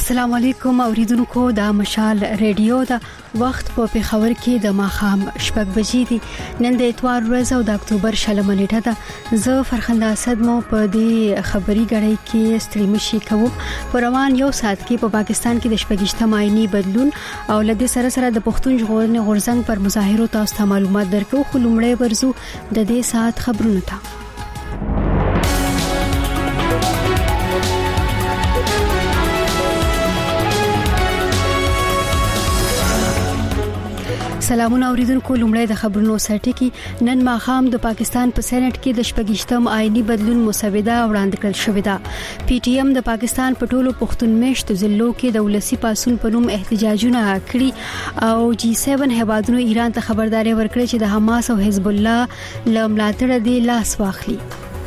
السلام علیکم اوریدونکو د مشال ریډیو دا وخت په پیښور کې د ماخام شپږ بجې دي نن د اتوار ورځ او د اکتوبر شلمه نیټه ده زه فرخنده اسد مو په دې خبري غړۍ کې ستړي مشي کوم په روان یو ساعت کې په پاکستان کې د شپږشتم آئینی بدلون او لدې سره سره د پښتون ژغورنې غورځنګ پر مظاهرو تاسو ته معلومات درکو خو لومړی ورزو د دې ساعت خبرونه ته سلامونه اوریدونکو لومړی د خبرونو سرټی کې نن ماخام د پاکستان په سېنات کې د شپږشتم آئینی بدلون مسوده وړاندې کړل شوې ده پی ټی ایم د پاکستان په ټولو پښتون میشتو ضلعو کې د ولسی پاسون په نوم احتجاجونه کړي او جی 7 هیوادونو ایران ته خبرداري ورکړه چې د حماس او حزب الله له ملاتړ دی لاس واخلي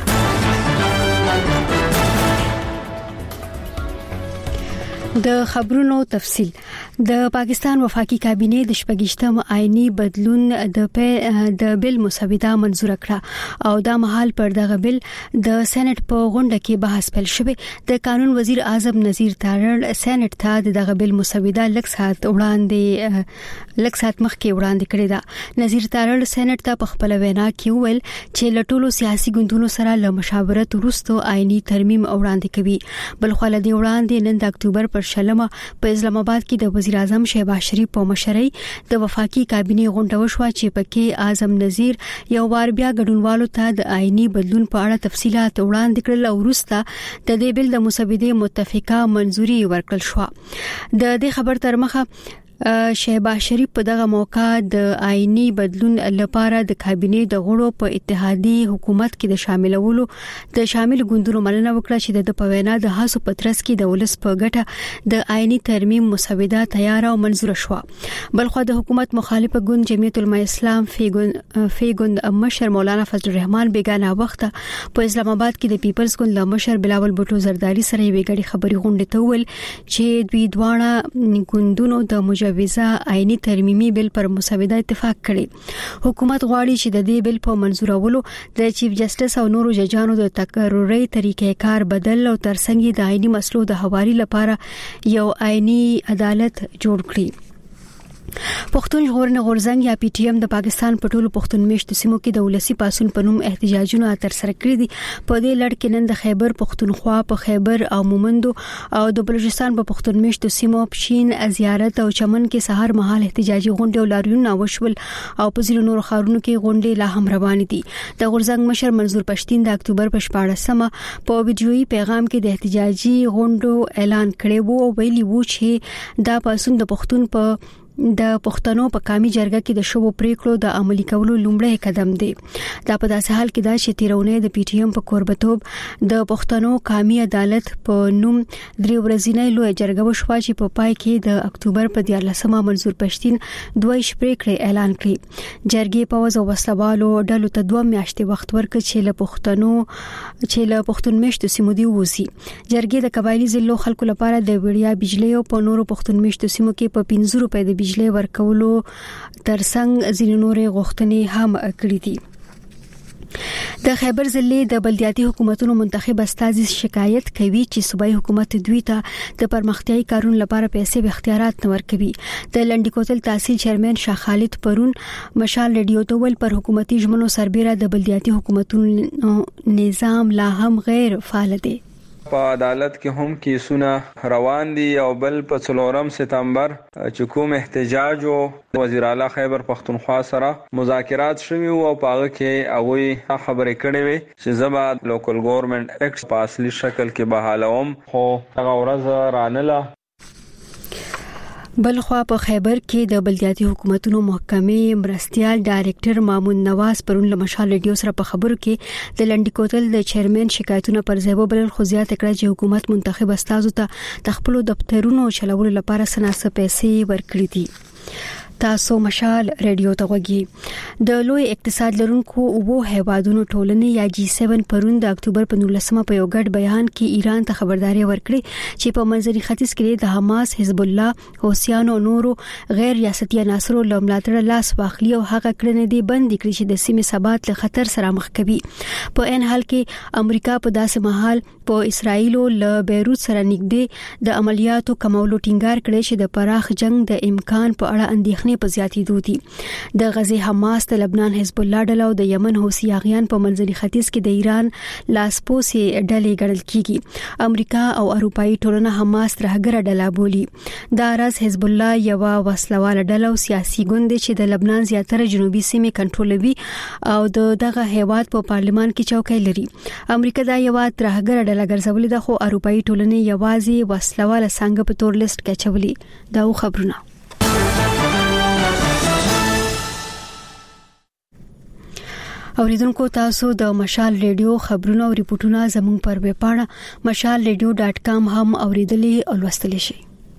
د خبرونو تفصيل د پاکستان وفاقي کابینه د شپږشتم آئینی بدلون د بل مسوده منزور کړه او دا مهال پر دغه بل د سېنات په غونډه کې بحث پیل شوی د قانون وزیر اعظم نذیر تارړ سېنات ته دغه بل مسوده لږ ساعت مخکې وړاندې کړی دا نذیر تارړ سېنات ته په خپل وینا کې ویل چې لټولو سیاسي ګوندونو سره له مشاورت وروسته آئینی ترمیم وړاندې کوي بل خو لدی وړاندې نن د اکتوبر شلمه په اسلام آباد کې د وزیر اعظم شهباز شریف په مشرۍ د وفاقي کابینه غونډه وشوه چې پکې اعظم نذیر یو وار بیا ګډونوالو ته د آئینی بدلون په اړه تفصيلات وړاندې کړل او وروسته د دې بل د مسودې متفقه منزوري ورکړل شو د دې خبر تر مخه شهباز شریف په دغه موقع د آئینی بدلون لپاره د کابینه د غړو په اتحادی حکومت کې د شامل ګوندونو مننه وکړه چې د پوینا د هڅو پترس کې د ولس په ګټه د آئینی ترمیم مسوده تیار او منزور شو بلخو د حکومت مخالفه ګوند جمعیت العلماء اسلام فیګوند مشر مولانا فضل الرحمن بیگانه وخت په اسلام آباد کې د پیپلز ګوند مشر بلاول بوټو زرداری سره ویګړي خبري غونډه ته ول چې دوی دواړه ګوندونو د ویزا آئینی ترمیمي بل پر مسوده اتفاق کړي حکومت غواړي چې د دې بل په منزورولو د چیف جسټس او نورو ججانو د تکراري طریقې کار بدل او ترڅنګ د آئینی مسلو د حوالي لپاره یو آئینی عدالت جوړ کړي پښتون ژغورنې غورځنګ یا پی ټی ایم د پاکستان په ټولو پښتون میشتو سیمو کې د ولسی پاسون په نوم احتجاجونه تر سره کړی دي په دې لړ کې نن د خیبر پښتونخوا په خیبر او مومندو او د بلوچستان په پښتون میشتو سیمو پښین زیارت او چمن کې سحر مهال احتجاجي غونډې او لاریونونه وشول او په ځینو نورو ښارونو کې غونډې لا هم روان دي د غورځنګ مشر منظور پښتين د اکتوبر په 14مه په ویډیويي پیغام کې د احتجاجي غونډو اعلان کړی وو او ویلي وو چې دا پاسون د پښتون په د پښتنو په قومي جرګه کې د شوو پریکړو د عملي کولو لومړی قدم دی دا په داسې حال کې دا چې تیرونه د پی ټی ایم په قربتوب د پښتنو قومي عدالت په نوم درې ورځې لوی جرګه وشوه چې په پای کې د اکتوبر په 14مه منظور پښتين دوی پریکړې اعلان کړې جرګې په وځو وسلوالو ډلو ته 2 میاشتې وخت ورکړ چې له پښتون میشتو سیمو دی ووسی جرګې د قبایلی ضلعو خلکو لپاره د وړیا بجلی او په نورو پښتون میشتو سیمو کې په 500 روپۍ د بجلی ورکولو ترڅنګ ځینې نورې غوښتنې هم کړې دي د خیبر ضلع د بلدیاتي حکومتونو منتخب استازي شکایت کوي چې صوبایي حکومت دوی ته د پرمختیايي کارونو لپاره پیسې به اختیارات نه ورکوي د لنډی کوتل تحصیل چیرمن شاه خالد پرون مشال ریډیو ته ول پر حکومتي ژمنو سربېره د بلدیاتي حکومتونو نظام لا هم غیر فعال دی په عدالت کې هم کیسونه روان دي او بل په 4 سپتمبر چې کوم احتجاج او وزیر اعلی خیبر پختونخوا سره مذاکرات شوي او په هغه کې هغه خبرې کړې وي چې زبا لوکل ګورنمنت ایکټ په اصلي شکل کې بحالوم خو هغه ورځ رانله بلخوا په خیبر کې د بلدیاتي حکومتونو محکمې مرستيال ډایریکټر مامون نواز پرون له مشال ریډیو سره په خبرو کې د لنډی کوتل د چیرمن شکایتونه پر ځای وبلل خو زیات کړه چې حکومت منتخب استازو ته د خپل دفترونو چلولو لپاره سناسه پیسې ورکړي دي تاسو مشال رادیو ته وګورئ د لوی اقتصاد لرونکو اوبو هیوادونو ټولنې یا G7 پرون د اکتوبر په 19 په یو ګډ بیان کې ایران ته خبرداري ورکړې چې په منځني ختیځ کې د حماس، حزب الله، حوثیانو او نورو غیر ریاستي عناصرو له ملاتړ لاس واخلي او هغه کړنې دي بند کړي چې د سیمې ثبات له خطر سره مخ کوي. په ان حال کې امریکا په داسې مهال په اسرایل له بیروت سره نږدې د عملیاتو کمولو ټینګار کړي چې د پراخ جنگ د امکان په اړه اندېښنې په زیاتېدو دي. د غزې حماس، د لبنان حزب الله ډله او د یمن حوثي اغیان په منځني ختیځ کې د ایران لاسپوسې ډلې ګڼل کیږي. امریکا او اروپאי ټولنه حماس ترهګره ډله بولي. دا راز حزب الله یو وسلواله ډله او سیاسي ګوند چې د لبنان زیاتره جنوبي سیمې کنټرولوي او دغه هیواد په پارلمان کې چوکۍ لري. امریکا دا یو ترهګره ډله ګرځولې ده خو اروپאי ټولنه یوازې وسلواله څنګه په تور لیست کې چولي. دا خبرونه اوریدونکو تاسو د مشال ریډیو خبرونه او ریپورتونه زموږ پر ویب پاڼه mashalradio.com هم اوریدلي او لوستلی شئ.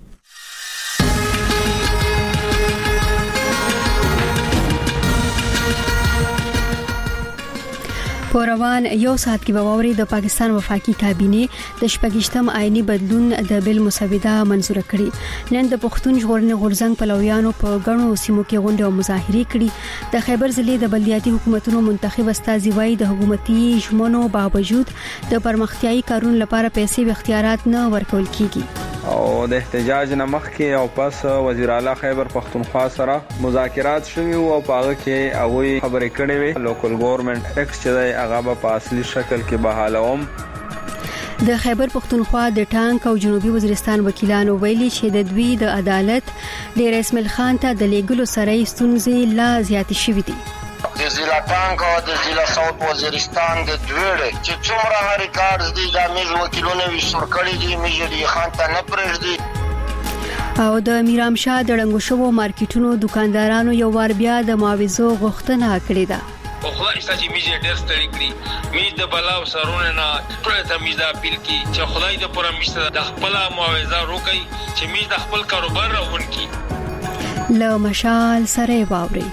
په روان یو ساعت کې به واوري د پاکستان وفاقي کابینه د شپږشتم آئینی بدلون د بل مسوده منزور کړي. نن د پښتون ژغورنې غورځنګ پلویانو په غنو سیمو کې غونډه او مظاهره کړي. د خیبر ضلع د بلدیاتي حکومتونو منتخب استازي وایي د حکومتي ژمنو باوجود د پرمختیايي کارونو لپاره پیسې او اختیارات نه ورکول کیږي. او د احتجاج نه مخکې او پس وزیر اعلی خیبر پختونخوا سره مذاکرات شوي او په هغه کې هغه خبرې کړې وي لوکل ګورنمنت ټیکس چې هغه په اصلي شکل کې بحالوم. د خیبر پختونخوا د ټانک او جنوبي وزیرستان وکیلانو ویلي چې د دوی د عدالت ډیر اسماعیل خان ته د لیګلو سره ستونزې لا زیات شوې دي. د ضلع ټانک او د ضلع ساوث وزیرستان د دوړې چې څومره ریکارډز دي د میز وکیلونو وسور کړی دي میجر خان ته نه پرېږدي. او د میرام شاه د رنګو شوو مارکیټونو دکاندارانو یو وار بیا د معاوضو غوښتنه کړې ده. خدای ستاسو میزه ډېر ستړي کړی میز د بلاو سرونه نه ټول ته میزه اپیل کی چې خدای د پوره میزه د خپل معاوضه روکي چې میز د خپل کاروبار راغون کی. له مشال سره واوري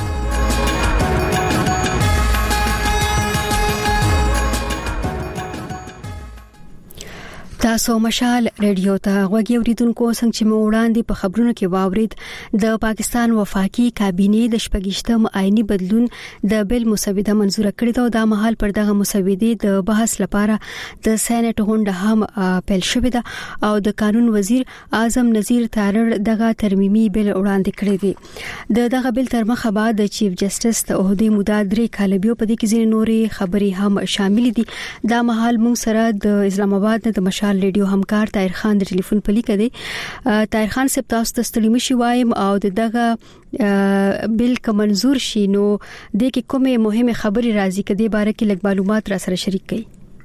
تاسو مشال رادیو ته غوږی اوریدونکو څنګه چې مو وړاندې په خبرونو کې واورید د پاکستان وفاقي کابینه د شپږشتم آئینی بدلون د بل مسوده منزور کړی دا د مهال پر دغه مسوده د بحث لپاره د سېنات غونډه هم پیل شوې ده او د قانون وزیر اعظم نذیر تارړ دغه ترمیمي بل وړاندې کړی دی. دغه بل تر مخه بعد د چیف جسټس ته عہده مدعا 3 کال بیا په دې کې ځینې نورې خبرې هم شامل دي. دا مهال موږ سره د اسلام آباد د مشال ریډیو همکار طاهر خان د ټلیفون په لیکه دی. طاهر خان صاحب تاسو ته ستړي مشي وایم او دغه بل ک منزور شي نو د کې کومه مهمه خبري راځي کدي باره کې لږ معلومات را سره شریک کړئ.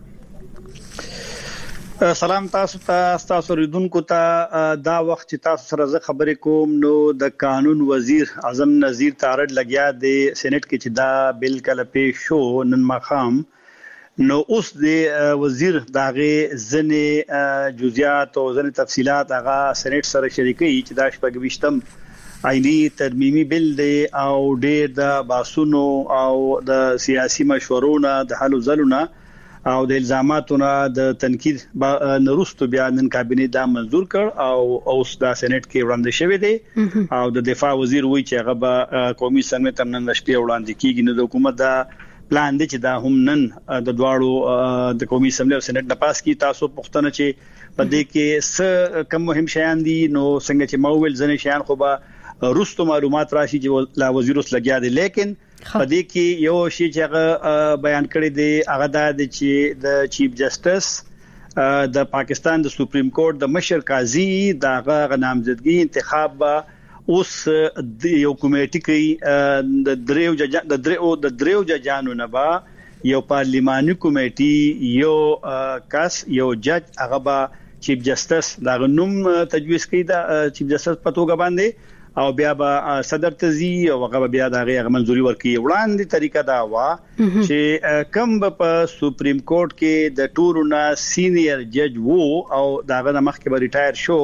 سلام تاسو ریدونکو ته دا وخت چې تاسو سره زه خبرې کوم نو د قانون وزیر اعظم نذیر تارړ لګیا دی سېنات کې چې دا بل کله پیښ شو نن مخام نو اوس د وزیر داغه ځنې جزئیات او ځنې تفصيلات هغه سېنات سره شریکي چې دا شپږويشتم آئینی ترمیمي بل دی او ډېر د باسونو او د سیاسي مشورونو د حل زلونه او د الزاماتونو د تنقید نورستو بیا نن کابینه دا منزور کړ او اوس دا سېنات کې وړاندې شوی دی او د دفاع وزیر وایي چې هغه به قومي سمې تر نن شپې وړاندې کیږي نو د حکومت دا پلان دی چې دا هم نن د دواړو د قومي اسمبلی او سېنات د پاس کی تاسو پښتنه چې په دې کې څه کم مهم شیان دي نو څنګه چې موویل ځنې شیان خو به رستو معلومات راشي چې لا وزیر اوس لګیا دی لیکن په دې کې یو شی چې هغه بیان کړی دی هغه دا دی چې د چیف جسټس د پاکستان د سپریم کورټ د مشر قاضي دغه نامزدګي انتخاب اوس د یو کمیټې کې د دریو ججانو نه با یو پارلیماني کمیټې یو کس یو جج هغه با چیف جسټس دا نوم تجویز کړي دا چیف جسټس په توګه باندې او بیا به صدر تزي او هغه بیا دغه منځوري ورکړي. وړاندې طریقه دا وا چې کم په سپریم کورټ کې د ټورونه سینیئر جج وو او داغه مخکې به ریټایر شو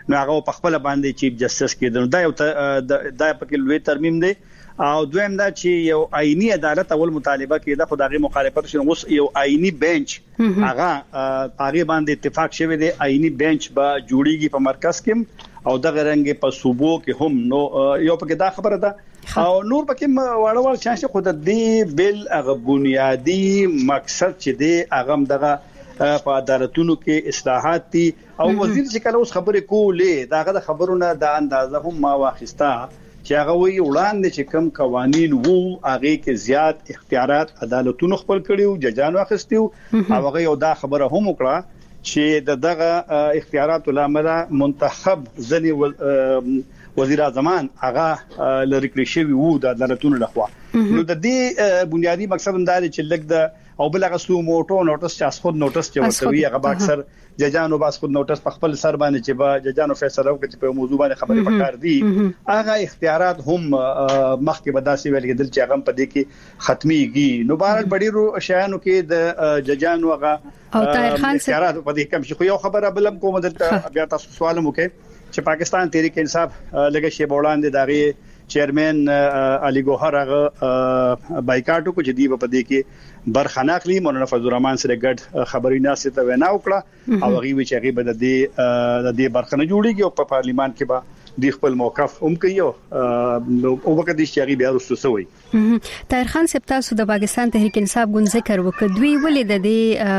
نو هغه په خپل باندې چیف جسټس کېدل دا یو دا پکې لوی ترمیم دی او دویم دا چې یو آئینی عدالت اول مطالبه کېده خدای مخالفت شنو اوس یو آئینی بنچ هغه باندې اتفاق شوی دی آئینی بنچ به جوړیږي په مرکز کې او دغه رنګ په صوبو کې هم نو یو پکې دا خبره ده او نور پکې واړول چې خود دې بل هغه بنیادی مقصد چې دی هغه دغه په عدالتونو کې اصلاحات دي او وزیر چې کله اوس خبرې کولې داغه د خبرونه د اندازه هم ما واخیستا چې هغه وی وړاندې چې کم قوانين وو هغه کې زیات اختیارات عدالتونو خپل کړیو ججانو اخستیو او هغه یو دا خبره هم وکړه چې دغه اختیارات لامل منتخب ځنی وزیر اعظم هغه لری کړی شوی وو د عدالتونو لخوا نو د دې بنیادی مقصد دا دی چې لګ د او بل هغه سو موټو نوټس چې خود نوټس چې ورته هغه اکثر ججانو باس خود نوټس په خپل سر باندې چې با ججانو فیصله وکړي په موضوع باندې خبرې پکار دي هغه اختیارات هم مخکې بداسي ویل کېدل چې هغه په دې کې ختميږي نو بهر ډېرو شیانو کې د ججانو هغه او طاهر خان اختیارات په دې کې خو یو خبره بلم کوم دلته بیا تاسو سوال مو کې چې پاکستان تحریک انصاف لګه شی بولاندې داغي چیرمن علي ګوهر هغه بایکاټو کو چې دی په دې کې برخناخلی مولانا فضل الرحمن سره ګډ خبري ناسه ته وینا وکړه او هغه وی چې هغه به د دې برخنه جوړیږي او په پارلیمان کې به د خپل موقف هم کوي او وکړي چې هغه بیا وروسته وي طاهر خان صاحب تاسو د پاکستان تحریک انصاف ګون ذکر وکړ دوی ولې د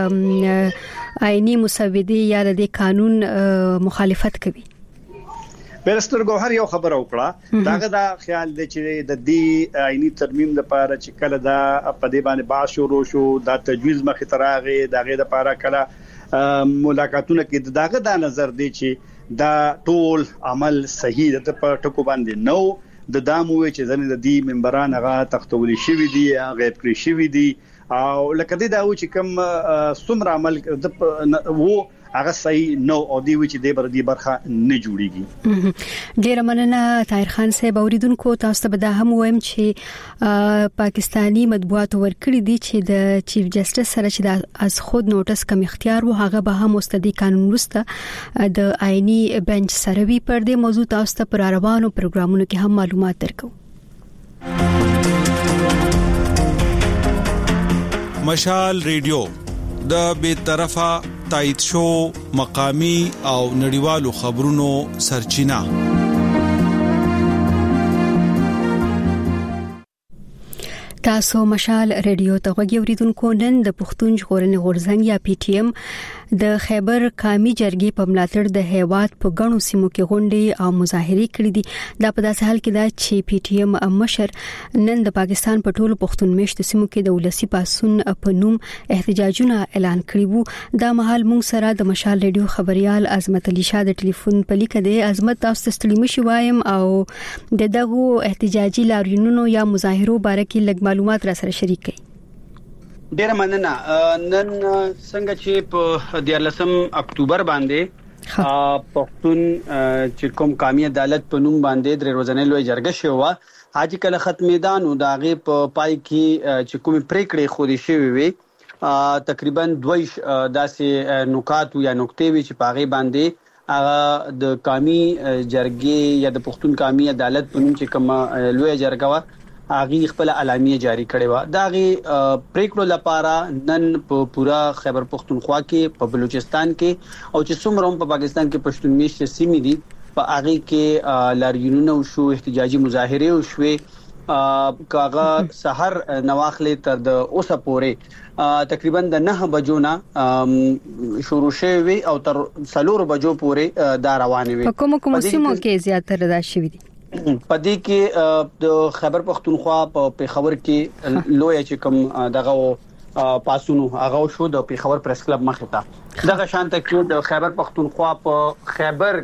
دې آئینی مسودې یا د دې قانون مخالفت کوي بیرستر ګوهر یو خبره وکړه داغه دا خیال دی چې د دې آئینی ترمیم لپاره چې کله دا په دې باندې باز شروع شو دا تجویز مخې تراغه داغه لپاره کله ملاقاتونه کې داغه دا نظر دی چې دا ټول عمل صحیح ده په ټکو باندې نو د دامو چې ځنه د دې منبران هغه تختولي شوی دي غیب کړی شوی دي او لکه دا و چې کوم څومره عمل وو هغه صحیح نو او دی چې د بردي برخه نه جوړیږي ډیر مننه طاهر خان صاحب اوریدونکو تاسو ته هم وایم چې پاکستانی مطبوعات ورکړي دي چې د چیف جسټس سره چې د از خود نوټس کم اختیار وو هغه به هم مستدی قانون وسته د آئینی بنچ سره وی پر دې موضوع تاسو ته پر روانو پروګرامونو کې هم معلومات درکو مشال ریډیو د بیطرفه تایید شو مقامی او نړیوالو خبرونو سرچینه تاسو مشال ریډیو ته غوږی اوریدونکو نن د پښتون ژغورنې غورځنګ یا پی ټی ایم د خیبر قامي جرګې په ملاتړ د هیواد په غنو سیمو کې غونډې او مظاهرې کړې دي دا په داسې حال کې دا چې پی ټی ایم مشر نن د پاکستان په ټولو پښتون میشتو سیمو کې د ولسی پاسون په نوم احتجاجونه اعلان کړي وو دا مهال موږ سره د مشال ریډیو خبريال عظمت علي شاه د ټلیفون په لیک دی عظمت تاسو ته ستړي مشي وایم او دغه احتجاجي لاریونونو یا مظاهرو باره کې لږ معلومات را سره شریک کړئ ډیر مننه نن څنګه چې په 14 اکتوبر باندې پښتون چې کوم قومي عدالت په نوم باندې درې ورځې لوی جرګه شوه حاجی کله ختمیدان او داغه په پای کې چې کوم پریکړې خوري شوی وي تقریبا 2 داسې نکات یا نقطې وی چې پاغي باندې هغه د قومي جرګې یا د پښتون قومي عدالت په نوم چې کوم لوی جرګه و هغه خپل اعلامیه جاری کړې و داغه پریکړو لپاره نن په پورا خیبر پختونخوا کې په بلوچستان کې او چې څومره په پاکستان کې پښتون میشت سیمې دي په هغه کې لاریونونه شو احتجاجي مظاهره شوې کاغه سحر نواخلې تر د اوسه پورې تقریبا د 9 بجو نه شروع شوی او تر 4 بجو پورې دا روانه وي په کوم سیمو کې زیاتره دا شوی دي پدې کې د خیبر پختونخوا په پیښور کې لوی چې کوم دغه پاسونو هغه شو د پیښور پریس کلب مخه ته دغه شانته کې د خیبر پختونخوا په خیبر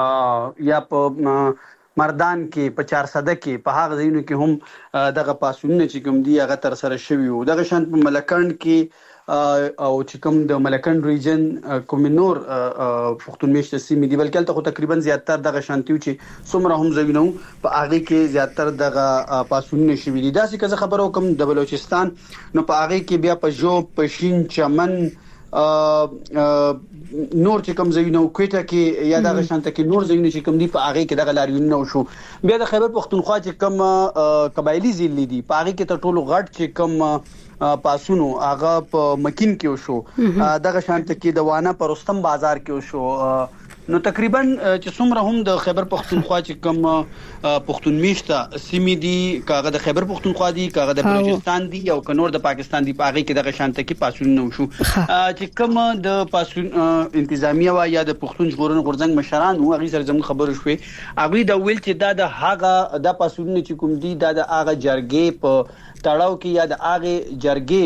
کې یا په مردان کې په 400 کې په هغه ځایونو کې هم دغه پاسونه چې کوم دی هغه تر سره شوی وو دغه شانت په ملکند کې او چې کوم د ملکند ریجن کوم نور پښتون میشته سیمې دی بلکې ته تقریبا زیاتره دغه شانتیو چې څومره هم زوینو په هغه کې زیاتره دغه پاسونه شوی دي دا څه خبرو کوم د بلوچستان نو په هغه کې بیا په جو پشین چمن نور چې کوم ځایونه کوټه کې یا دغه شانته کې نور ځایونه چې کوم دی په هغه کې دغه لاریونونه وشو. بیا د خیبر پختونخوا چې کوم قبایلی ضلع دي په هغه کې تر ټولو غټ چې کوم پاسونو هغه په مکین کې وشو. دغه شانته کې د وانه پر رستم بازار کې وشو. نو تقریبا چې څومره هم د خیبر پختونخوا چې کوم پختون میشته سیمې دي کاغه د خیبر پختونخوا دي کاغه د بلوچستان دي او کنور د پاکستان دي په هغه کې دغه شانته کې پاسونه وشو. چې کوم د پاسون انتظامیه وا یا د پختون ژغورنې غورځنګ مشران هغه سره زموږ خبرو شوې هغه د ویل چې دا د هغه د پاسونه چې کوم دي دا د هغه جرګې په تړاو کې یا د هغه جرګې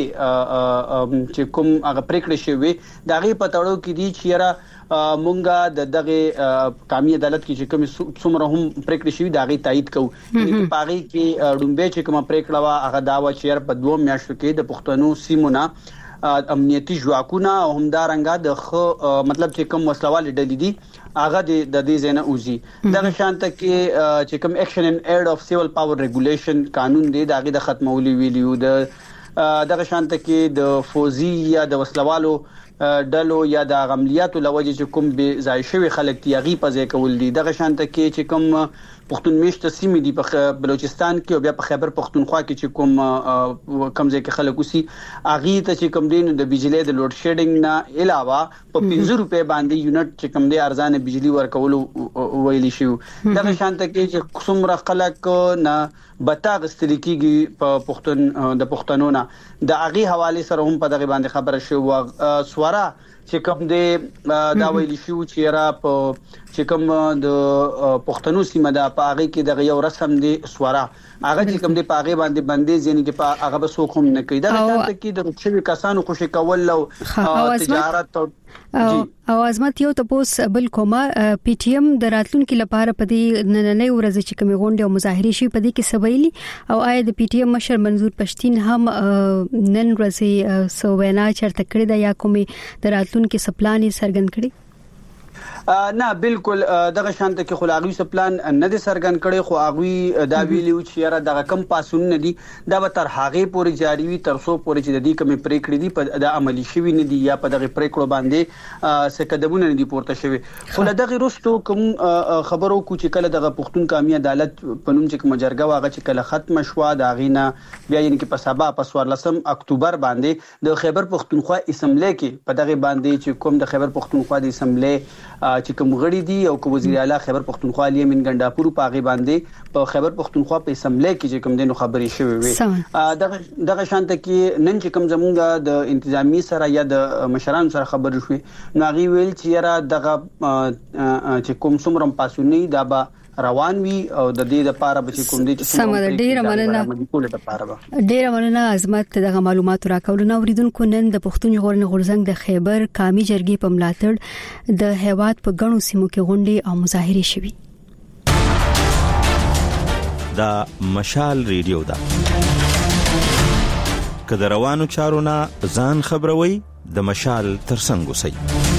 چې کوم هغه پریکړه شوی دا هغه په تړاو کې دي چې را مونږه د دغه قومي عدالت کې چې کوم څومره هم پریکړه شوی دا هغه تایید کوو. یعنی په هغه کې ډومبه چې کوم پریکړه وا هغه داوا چې په 2 میاشتو کې د پښتنو سیمونه امنیتي ځواکونه او همدارنګه د مطلب چې کوم وسلوال ډلې دي هغه د دې زنه اوزي. دغه شانته کې چې کوم اکشن ان ایډ اف سیول پاور ریګولیشن قانون دی دا هغه د ختمولي ویلیو دغه شانته کې د فوزي یا د وسلوالو ډلو یا د عملیاتو لوجه چې کوم به ځای شوی خلک تیغي پځې کول دي. دغه شانته کې چې کوم پختون میشته سیمې دي په بلوچستان کې او بیا په خیبر پختونخوا کې چې کوم ځای کې خلک اوسي اغه ته چې کوم دین د بجلی د لوډ شیډینګ نه علاوه په 50 روپے باندې یونټ چې کوم دی ارزانه بجلی ورکول ویلي شو. دغه شانته کې چې څومره خلک نه بتا غستل کېږي په پښتون د پښتنونو د اغه حواله سره هم په دغه باندې خبره شو. سوارا چې کوم دی دا ویل شو چې را په چې کوم د پښتنو سیمه د پاغي کې د یو رسم دی سوارا هغه چې کوم دی پاغي باندې بندیز یعنی کې هغه به سوق هم نه کوي. دا شانته کې د رچوي کسانو خوشي کول او تجارت او ازمت یو تاسو بل کومه پی ټی ایم د راتلونکو لپاره په دې نننې ورځ چې کومې غونډې او مظاهرې شي په دې کې سویلي او آیا د پی ټی ایم مشر منظور پښتين هم نن ورځې سوینا چرته کړی دا یا کومې د راتلونکو سپلانې سرګن کړي؟ نه بالکل دغه شانته کې خلاغوي سپلان نه د سرګن کړي خو اغوي دا ویلیو چې را دغه کم پاسون نه دي دا به تر هغه پورې جاری وي تر څو پورې چې د دې کمی پریکړې دي په د عملی شوی نه دي یا په دغه پریکړو باندې څه قدمونه نه دي پورته شوی. خو دغه رستو کوم خبرو کو چې کله دغه پښتون قومي عدالت په نوم چې مجرګه واغه چې کله ختم شو دا غینا بیا یعنی کې په سبا په 14 اکتوبر باندې د خیبر پښتونخوا اسمبلی کې په دغه باندې چې کوم د خیبر پښتونخوا د اسمبلی چې کوم غړي دي او کو وزیر اعلی خیبر پختونخوا علي امین ګنداپور په هغه باندې په خیبر پختونخوا په اسمبلی کې چې کوم دینو خبري شوی وي دغه شانته کې نن چې کوم زمونږ د انتظامی سره یا د مشرانو سره خبرې شوې ناغي ویل چې را دغه چې کوم څومره پاسونی دا به روان وي او د دې لپاره به کوم دي چې ډیره مننه عظمت دغه معلومات راکول نو اوریدونکو نن د پښتون ژغورنې غورځنګ د خیبر قومي جرګې په ملاتړ د هیواد په غنو سیمو کې غونډې او مظاهرې شوې. دا مشال ریډیو دا کله روانو چارونه ځان خبروي د مشال ترڅنګ وسی.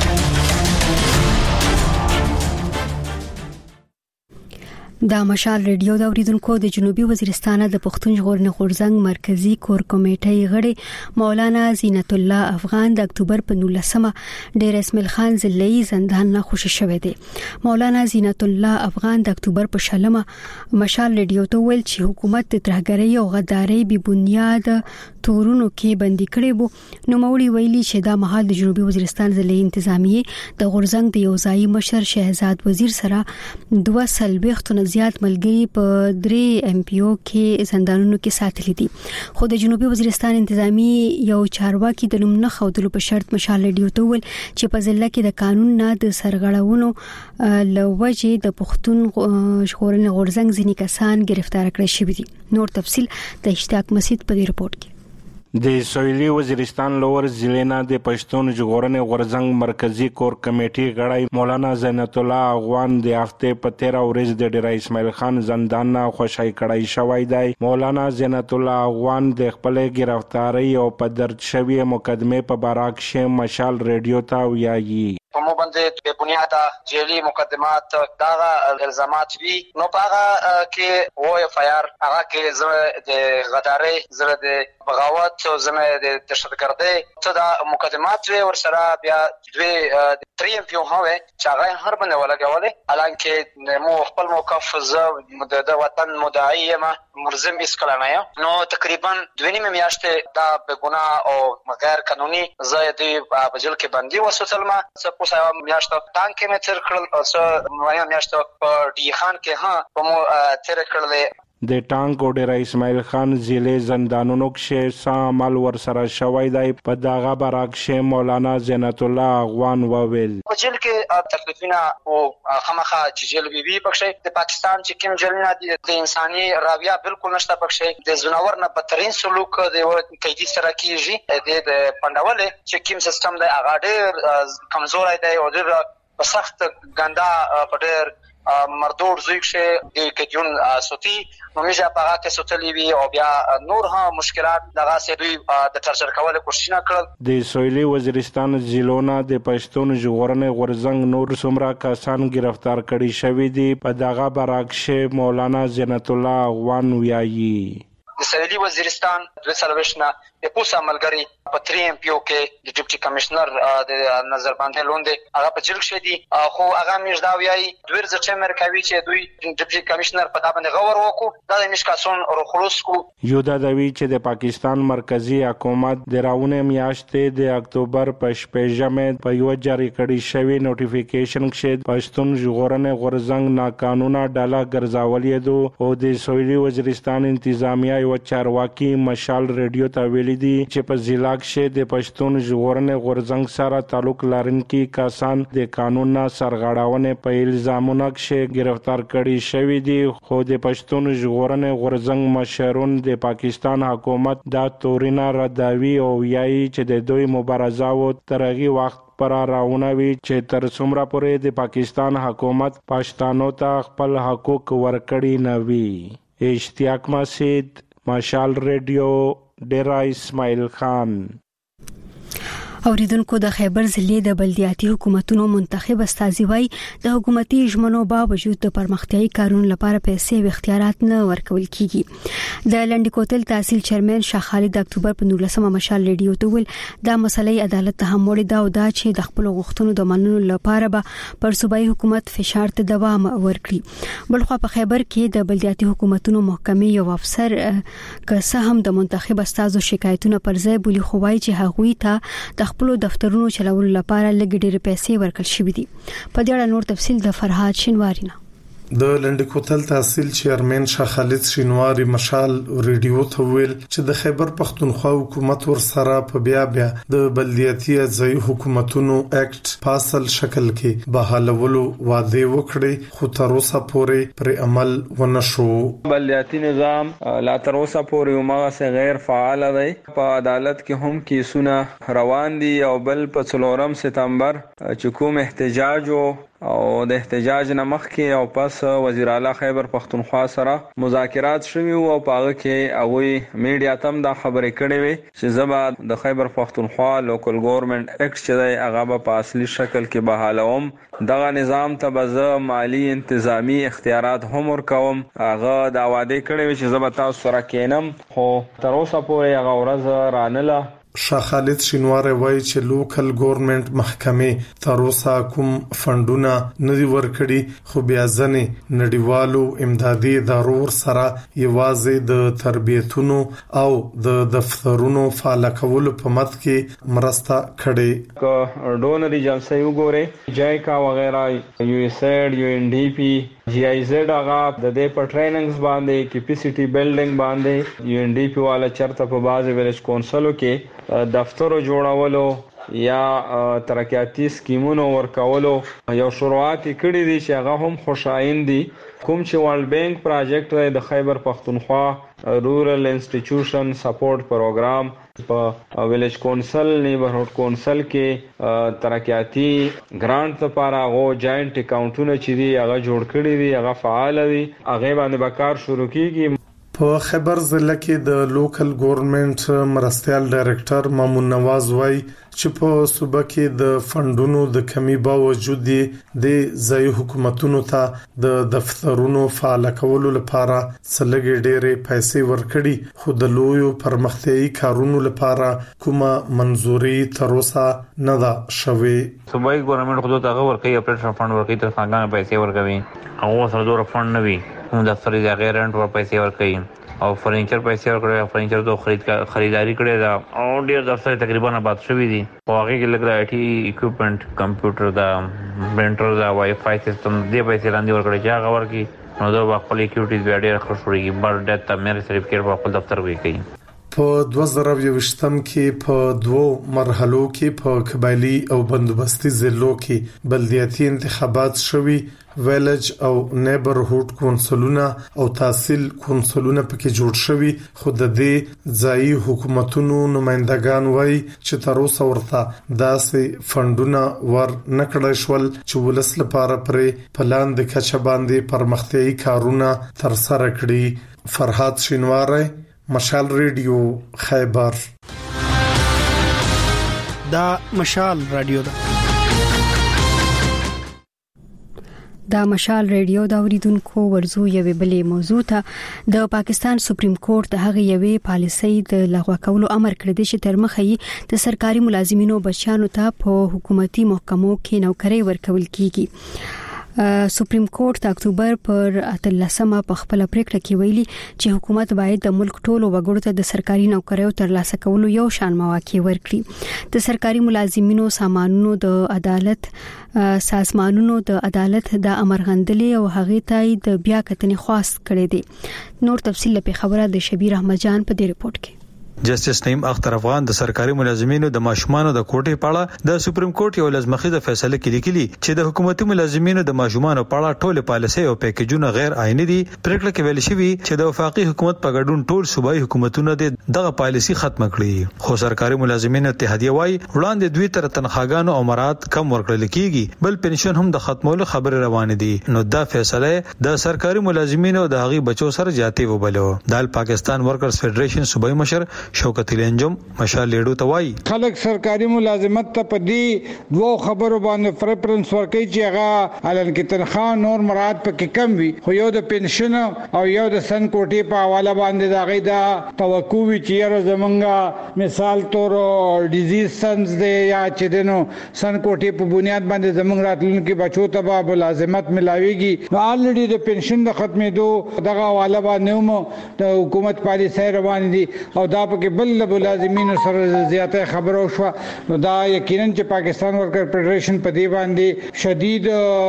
دا مشال ریډیو دا اوریدونکو د جنوبي وزیرستان د پښتون ژغورنې غورځنګ مرکزی کور کمیټې غړي مولانا زینت الله افغان د اکتوبر په 19مه ډیر اسماعیل خان زلئی زندان نه خوشی شوه دی. مولانا زینت الله افغان د اکتوبر په 16مه مشال ریډیو ته ویل چې حکومت د ترهګرۍ او غدارۍ به بنیاد تورونو کې بندي کړي وو. نو مولوی ویلي چې دا مهال د جنوبي وزیرستان ضلعي انتظامیه د غورځنګ د یوځای مشر شهزاد وزیر سره 2 زیات ملګری په 3 ایم پی او کې زندانونو کې ساتلي دي. خو د جنوبي وزیرستان انتظامی یو چارواکي د نوم نه خودلو په شرط مشال ریډیو ته ول چې په ضلع کې د قانون نه د سرغړونو لوجه د پښتون ژغورنې غورځنګ ځینې کسان گرفتار کړي شوی دي. نور تفصيل د اشتیاق مسعود په دې رپورت کې. د سویلي وزیرستان لور ضلع د پښتون ژغورنې غورځنګ مرکزی کور کمیټې غړی مولانا زینت الله افغان د هفته په 13 ورځ د ډیر اسماعیل خان زندان نه خوشی کړای شوی دی. مولانا زینت الله افغان د خپل گرفتاری او په درج شوی مقدمه په باره کې مشال ریډیو ته ویایي. په مو باندې په بنیاد جیلی مقدمات دا الزامات وی نو هغه کې او اف آی آر هغه کې زره د غداري زره د بغاوت او زره د دهشتګردي څه دا مقدمات وی ورسره بیا دوی 3 ام پی او هغه چې هغه هر باندې ولګولې الانکه مو خپل موقف ز د وطن مدعی ما مرزم اسکلانه نو تقریبا 2 میاشتې دا به ګناه او غیر قانوني زیاتې په جیل کې بندي وسوتل ما څه پوسه میاشت ټانک کې مې تر کړل او څه میاشت په ډی خان کې ها په مو تر کړل د ټانک او ډیر اسماعیل خان ضلع زندانونو کې سامل ور سره شوی دی په داغه براکشه مولانا زینت الله اغوان وویل په جیل کې تکلیفونه او خامخا جیل بي پکښې د پاکستان چې کوم جیلونه دي د انساني راویا بالکل نشته پکښې د زناور نه بدترین سلوک د قیدی سره کیږي د پندول چې کوم سیستم د هغه ډېر کمزورای دی او ډېر سخت ګندا پټر مردور زویکشه د کډیون سوتی نو میجا پاګه کې سوتلی وی او بیا نور ها مشکلات دغه سه دوی د ترجر کول کوشش کړل د سویلي وزیرستان ضلعونه د پښتون ژغورنې غورزنګ نور سمرا کسان گرفتار کړي شوی دي په دغه براکشه مولانا زینت الله اغوان ویایي د سویلي وزیرستان د سلويشنا د پوسا ملګری په 3 ام پی او کې د ډیپټي کمشنر د نظر باندې لوندې هغه په جیل کې دي خو هغه مجدا ویایي دوی چې امریکایي چې دوی ډیپټي کمشنر په دا باندې غور وکړو دا د مشکاسون او خلوص کو یو دا دوی چې د پاکستان مرکزی حکومت د راونه میاشتې د اکتوبر په شپږمه په یو جاری کړي شوی نوټیفیکیشن کې پښتون ژغورنې غورزنګ ناقانونه ډاله ګرځولې دو او د سویلي وزیرستان انتظامیه یو چارواکي مشال ریډیو ته ویلي دي چې په ضلع کې د پښتون ژغورنې غورزنګ سره تعلق لرونکي کسان د قانون سرغړاونې په الزامونو کې گرفتار کړي شوی دي خو د پښتون ژغورنې غورزنګ مشرون د پاکستان حکومت دا تورینا رداوی او یایي چې د دوی مبارزه او ترغي وخت پر راونوي چې تر څومره پورې د پاکستان حکومت پښتانو ته خپل حقوق ورکړي نه وي اشتیاق مسید مشال ریډیو ډیرا اسماعیل خان اوریدونکو د خیبر ضلع د بلدیاتي حکومتونو منتخب استازي وای د حکومتي ژمنو باوجود د پرمختیايي کارونو لپاره پیسې او اختیارات نه ورکول کیږي د لنډی کوتل تحصیل چیرمن شاه خالد د اکتوبر په 19 مشال ریډیو ته ول د مسلې عدالت ته هم وړي دا او دا چې د خپل غوښتنو د منلو لپاره به پر صوبایي حکومت فشار ته دوام ورکړي بلخو په خیبر کې د بلدیاتي حکومتونو محکمې یو افسر که هم د منتخب استازو شکایتونه پر ځای بولی خوای چې هغوی ته خپل دفترونو چلولو لپاره لږ ډېر پیسې ورکړل شوې دي په دې اړه نور تفصیل د فرهاد شینواری نه د لنډی کوتل تحصیل چیرمن شاه خالد شینواری مشال ریډیو ته ویل چې د خیبر پښتونخوا حکومت ور سره په بیا د بلدیاتي ځای حکومتونو اکټ پاسل شکل کې بحالولو وعده وکړي خو تر اوسه پورې پر عمل ونشو بلدیاتي نظام لا تر اوسه پورې عمره غیر فعال دی په عدالت کې هم کیسونه روان دي او بل په 4 سپتمبر چې کوم احتجاج او د احتجاج نه مخکې او پس وزیر اعلی خیبر پختونخوا سره مذاکرات شوي او په هغه کې هغه میډیا تم دا خبرې کړې وي چې زبا د خیبر پختونخوا لوکل ګورنمنت اکټ چې دی هغه په اصلي شکل کې بحالوم دغه نظام ته به مالی انتظامی اختیارات هم ورکوم هغه دا وعده کړې وي چې زبا تاسو سره کینم خو تر اوسه پورې هغه ورځ رانله شاه خالد شینواری وایي چې لوکل ګورنمنت محکمې تر اوسه کوم فندونه نه دي ورکړي خو بیا ځنې نړیوالو امدادي ادارو سره یوازې د تربیتونو او د دفترونو فعال کولو په مت کې مرسته کړي ډونر ایجنسی وګوره جایکا وغیرہ یو ایس ایډ یو ان ډی پی جی آی زیډ هغه د دې په ټریننګز باندې کیپیسټي بلډینګ باندې یو ان ډی پی والا چرته په باز ویلیج کونسلو کې دفتر جوړولو یا ترقیاتی سکیمونو ورکولو یو شروعات کړي دي چې هغه هم خوشاین دي کوم چې ورلد بانک پروجیکټ د خیبر پختونخوا رورل انسټیټیوشن سپورټ پروګرام په ویلیج کونسل نیبرهوډ کونسل کې ترقیاتی ګرانټ لپاره غو جاینټ اکاونټونه چې دي هغه جوړ کړي دي هغه فعال دي هغه باندې به کار شروع کیږي په خیبر ضلع کې د لوکل ګورنمنت مرستيال ډایریکټر مامون نواز وایي چې په صوبه کې د فندونو د کمی باوجود د ځای حکومتونو ته د دفترونو فعال کولو لپاره څلګي ډېرې پیسې ورکړي خو د لویو پرمختیايي کارونو لپاره کومه منزوري تر اوسه نه ده شوې. صوبایي ګورنمنت خو ته ورکړي اپریشن فند ورکړي تر څنګه پیسې ورکوي او سره دوه فند نه وي هم دفتر د غیر رنټ ور پیسې ورکړي او فرنیچر پیسې ورکړي فرنیچر دوه خریداري کړي دا او ډیر دفتر تقریبا آباد شوی دي او هغه کې لګرا آی ټي اکوپمنٹ کمپیوټر دا پرنټر دا وای فای سیستم دې پیسې لاندې ورکړي چې هغه ورکی نو دا خپل اکیورټیز بیا ډیر خښوري بر ډیټ ته مې سرټیفیکیټ په خپل دفتر کې کوي. په 2020 کې په دوو مرحلو کې په قبایلی او بندوبستي ضلعو کې بلدیاتي انتخابات شوي ویلج او نیبرهود کونسلونه او تحصیل کونسلونه پکې جوړ شوي خو د دې ځایي حکومتونو نمائندگان وایي چې تر اوسه ورته داسې فندونه ور نکړای شول چې ولس لپاره پرې پلان د کچه باندې پرمختیايي کارونه تر سره کړي. فرحات شینواری مشال ریډیو خیبر. دا مشال رادیو ده. دا مشال ریډیو دا اوریدونکو ورزو یوې بلې موضوع ته د پاکستان سپریم کورټ د هغه یوې پالیسۍ د لغوه کولو امر کړی دی چې تر مخې د سرکاري ملازمینو بچیانو ته په حکومتي محکمو کې نوکری ورکول کیږي. سپریم کورټ د اکتوبر پر 18 په خپل پریکړه کې ویلي چې حکومت باید د ملک ټولو وګړو ته د سرکاري نوکریو ترلاسه کولو یو شان مواقع ورکړي. د سرکاري ملازمینو سامانونو د عدالت سازمانونو د عدالت د امرغندلې او هغه ته د بیا کتنې خواست کړي دي. نور تفصیل په خبره د شبیر احمد جان په دې رپورت کې. جسټس نعیم اختر افغان د سرکاري ملازمینو د ماشومانو د کوټې په اړه د سپریم کورټ یو لازمخیزه فیصله لیکلي چې د حکومتي ملازمینو د ماشومانو په اړه ټول پالیسي او پیکیجونه غیر آئینی دي. پریکړه کې ویل شوی چې د وفاقي حکومت په ګډون ټول صوبایي حکومتونه دغه پالیسي ختم کړي خو سرکاري ملازمینو اتحادیه وايي وړاندې دوی تر تنخواګانو او مراد کم ورکړل کیږي بل پنشن هم د ختمولو خبره روان دي. نو دا فیصله د سرکاري ملازمینو د هغي بچو سره جاتي وبلو. د پاکستان ورکرز فدریشن صوبایي مشر شوکت الانجم مشال لیډو ته وایي خلک سرکاري ملازمت ته په دې دوه خبرو باندې پریفرنس ورکوي چې هغه علن کې تنخواه نور مراد پکې کم وي خو یو د پنشن او یو د سن کوټې په حواله باندې دا غي دا توقع وي چې یاره زمونږه مثال تور ډیزیز سنز دی یا چې دنو سن کوټې په بنیاد باندې زمونږ راتلونکي بچو ته به ملازمت ملاويږي. نو الریډي د پنشن د ختمېدو دغه حواله باندې هم د حکومت پالیسي روان دي او دا پکې بل ملازمینو سره زیاته خبرو شو. نو دا یقینا چې پاکستان ورکر فدریشن په دی باندې شدید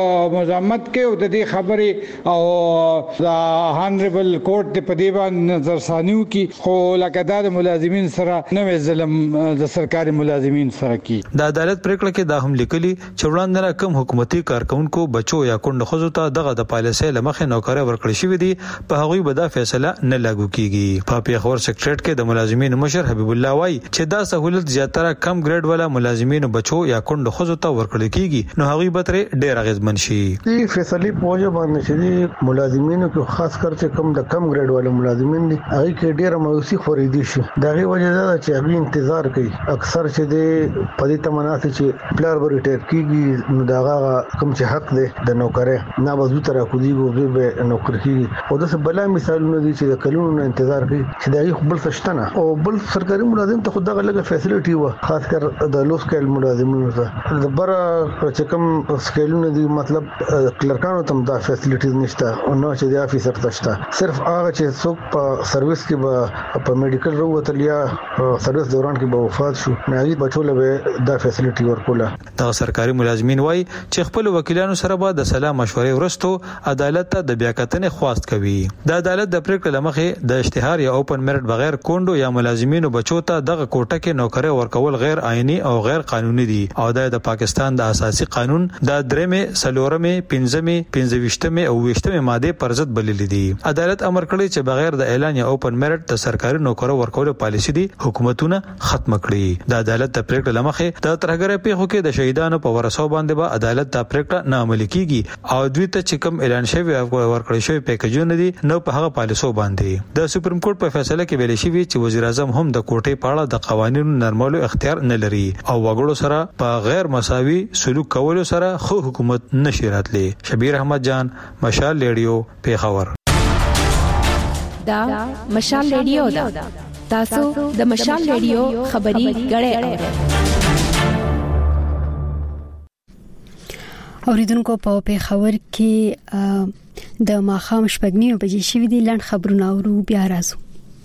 مزاحمت کوي او د دې خبرې او د هانریبل کورټ په دی باندې نظر ثانیو کې خو لکه دا د ملازمین سره نوې ظلم د سرکاري ملازمین سره کی. د عدالت پریکړه کې دا هم لیکلي چې وړاندې کم حکومتي کارکونکو بچو یا کونډ خزو ته دغه د پالیسۍ لمخې نوکری ورکړل شوی دی په هغوی به دا فیصله نه لاګو کیږي. په پیښور سیکریټریټ کې د ملازمینو مشر حبیب الله وای چې دا سہولت زیاتره کم ګریډ والا ملازمینو بچو یا کونډ خزو ته ورکړل کیږي نو هغه به تر ډیر اغیزمن شي. دې فیصله په وجه باندې چې ملازمینو کې خاص کر چې کم د کم ګریډ والا ملازمین دي هغه کې ډیر مایوسی خورېدي شي. دا غي وجه دا چې هغه انتظار کوي اکثر چې د پدې تمنات چې پلار به ریټایر کیږي نو دا کم چې حق دی د نوکرې نه وځو تر کو دی به نوکر کیږي او د بل مثالونه دي چې د کلونو انتظار کوي چې دا خپل سشتنه او بل سرکاري ملازم ته خود دغه لګه فیسیلیټي و خاص کر د لو سکیل ملازمینو ته د بر چې کوم سکیلونه دي مطلب کلرکانو ته دا فیسیلیټیز نشته او نو چې د افیسر تشته صرف هغه چې څوک په سرویس کې به په میډیکل وروتل یا سرویس دوران کې به وفات شو نه یې بچو له دا فیسیلیټي ورکوله. دا سرکاري ملازمین وای چې خپل وکیلانو سره به د سلا مشورې ورستو عدالت ته د بیاکتنې خواست کوي. د عدالت د پریکړې لمخې د اشتهار یا اوپن میرټ بغیر کونډو یا ملازمینو بچو ته دغه کوټه کې نوکری ورکول غیر آئینی او غیر قانوني دي او د پاکستان د اساسي قانون د 3مه 4مه 5مه 25مه او 20مه ماده پر ضد بللې دي. عدالت امر کړی چې بغیر د اعلان یا اوپن میرټ د سرکاري نوکرو ورکول پالیسي دي حکومتونه ختم کړي. د عدالت د پریکړې لمخې د ترهګرۍ پیښو کې د شهیدانو په ورثو باندې به عدالت د پریکړه نه عملي کیږي او دوی ته چې کوم اعلان شوی ورکړی شوی پیکیجونه دي نو په هغه پالیسو باندې. د سپریم کورټ په فیصله کې ویل شوی چې وزیر اعظم هم د کوټې په اړه د قوانینو نرمولو اختیار نه لري او وګړو سره په غیر مساوي سلوک کولو سره خو حکومت نشي راتلی. شبیر احمد جان، مشال ریډیو، پیښور. دا مشال ریډیو دا تاسو د مشال ریډیو خبري غړې اوریدونکو په پیښور کې د ماخام شپږ بجې شوې دي. لاند خبرونه اورو بیا راځو.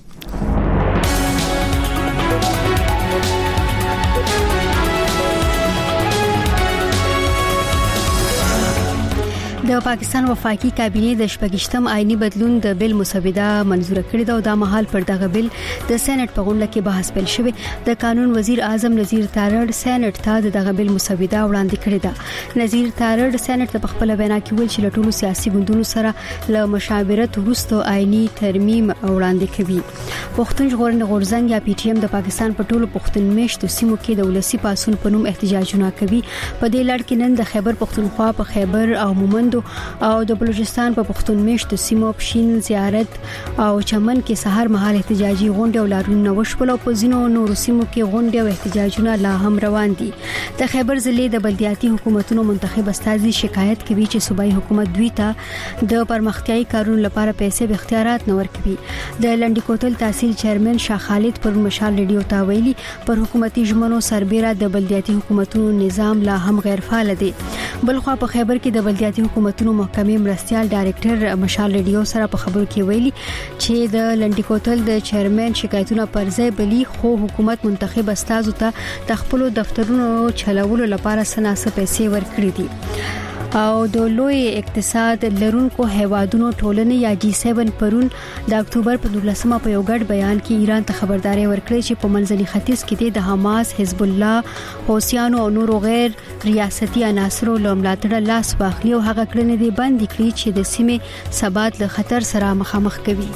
د پاکستان وفاقي کابینه د شپږشتم آئینی بدلون د بل مسوده منزور کړی دا او د مهال پر دغه بل د سېنات په غونډه کې بحث پیل شوی. د قانون وزیر اعظم نذیر تارړ سېنات ته دغه بل مسوده وړاندې کړی دا. نذیر تارړ سېنات ته خپل وینا کې ویل چې له ټولو سیاسي ګوندونو سره له مشاورت وروسته آئینی ترمیم وړاندې کوي. پښتون ژغورنې غورځنګ یا پی ټی ایم د پاکستان په ټولو پښتون میشتو سیمو کې د ولسی پاسون په نوم احتجاجونه کوي. په دې لړ کې نن د خیبر پښتونخوا په خیبر او مومند او د بلوچستان په پښتون میشتو سیمو پښین زیارت او چمن کې سحر مهال احتجاجي غونډه ولارونه وشول او په ځینو نورو سیمو کې غونډه او احتجاجونه لا هم روان دي. د خیبر ضلع د بلدیاتي حکومتونو منتخب استازي شکایت کوي چې صوبایي حکومت دوی ته د پرمختیايي کارونو لپاره پیسې به اختیارات نه ورکوي. د لنډی کوتل تحصیل چیرمن شاه خالد پر مشال ریډیو ته ویلي پر حکومتي ژمنو سربېره د بلدیاتي حکومتونو نظام لا هم غیر فعال دی. بلخوا په خیبر کې د بلدیاتي حکومتونو محکمې مرستيال ډایریکټر مشال ریډیو سره په خبرو کې ویلي چې د لنډی کوتل د چیرمن شکایتونه پر ځای بلی خو حکومت منتخب استازو ته د خپل دفترونو چلولو لپاره سناسه پیسې ورکړي دي. او د لوی اقتصاد لرونکو هیوادونو ټولنې یا G7 پرون د اکتوبر په 12مه په یو ګډ بیان کې ایران ته خبرداري ورکړې چې په منځني ختیځ کې د حماس، حزب الله، حوثیانو او نورو غیر ریاستي عناصرو له ملاتړه لاس واخلي او هغه کړنې دي بند کړي چې د سیمې ثبات له خطر سره مخامخ کوي.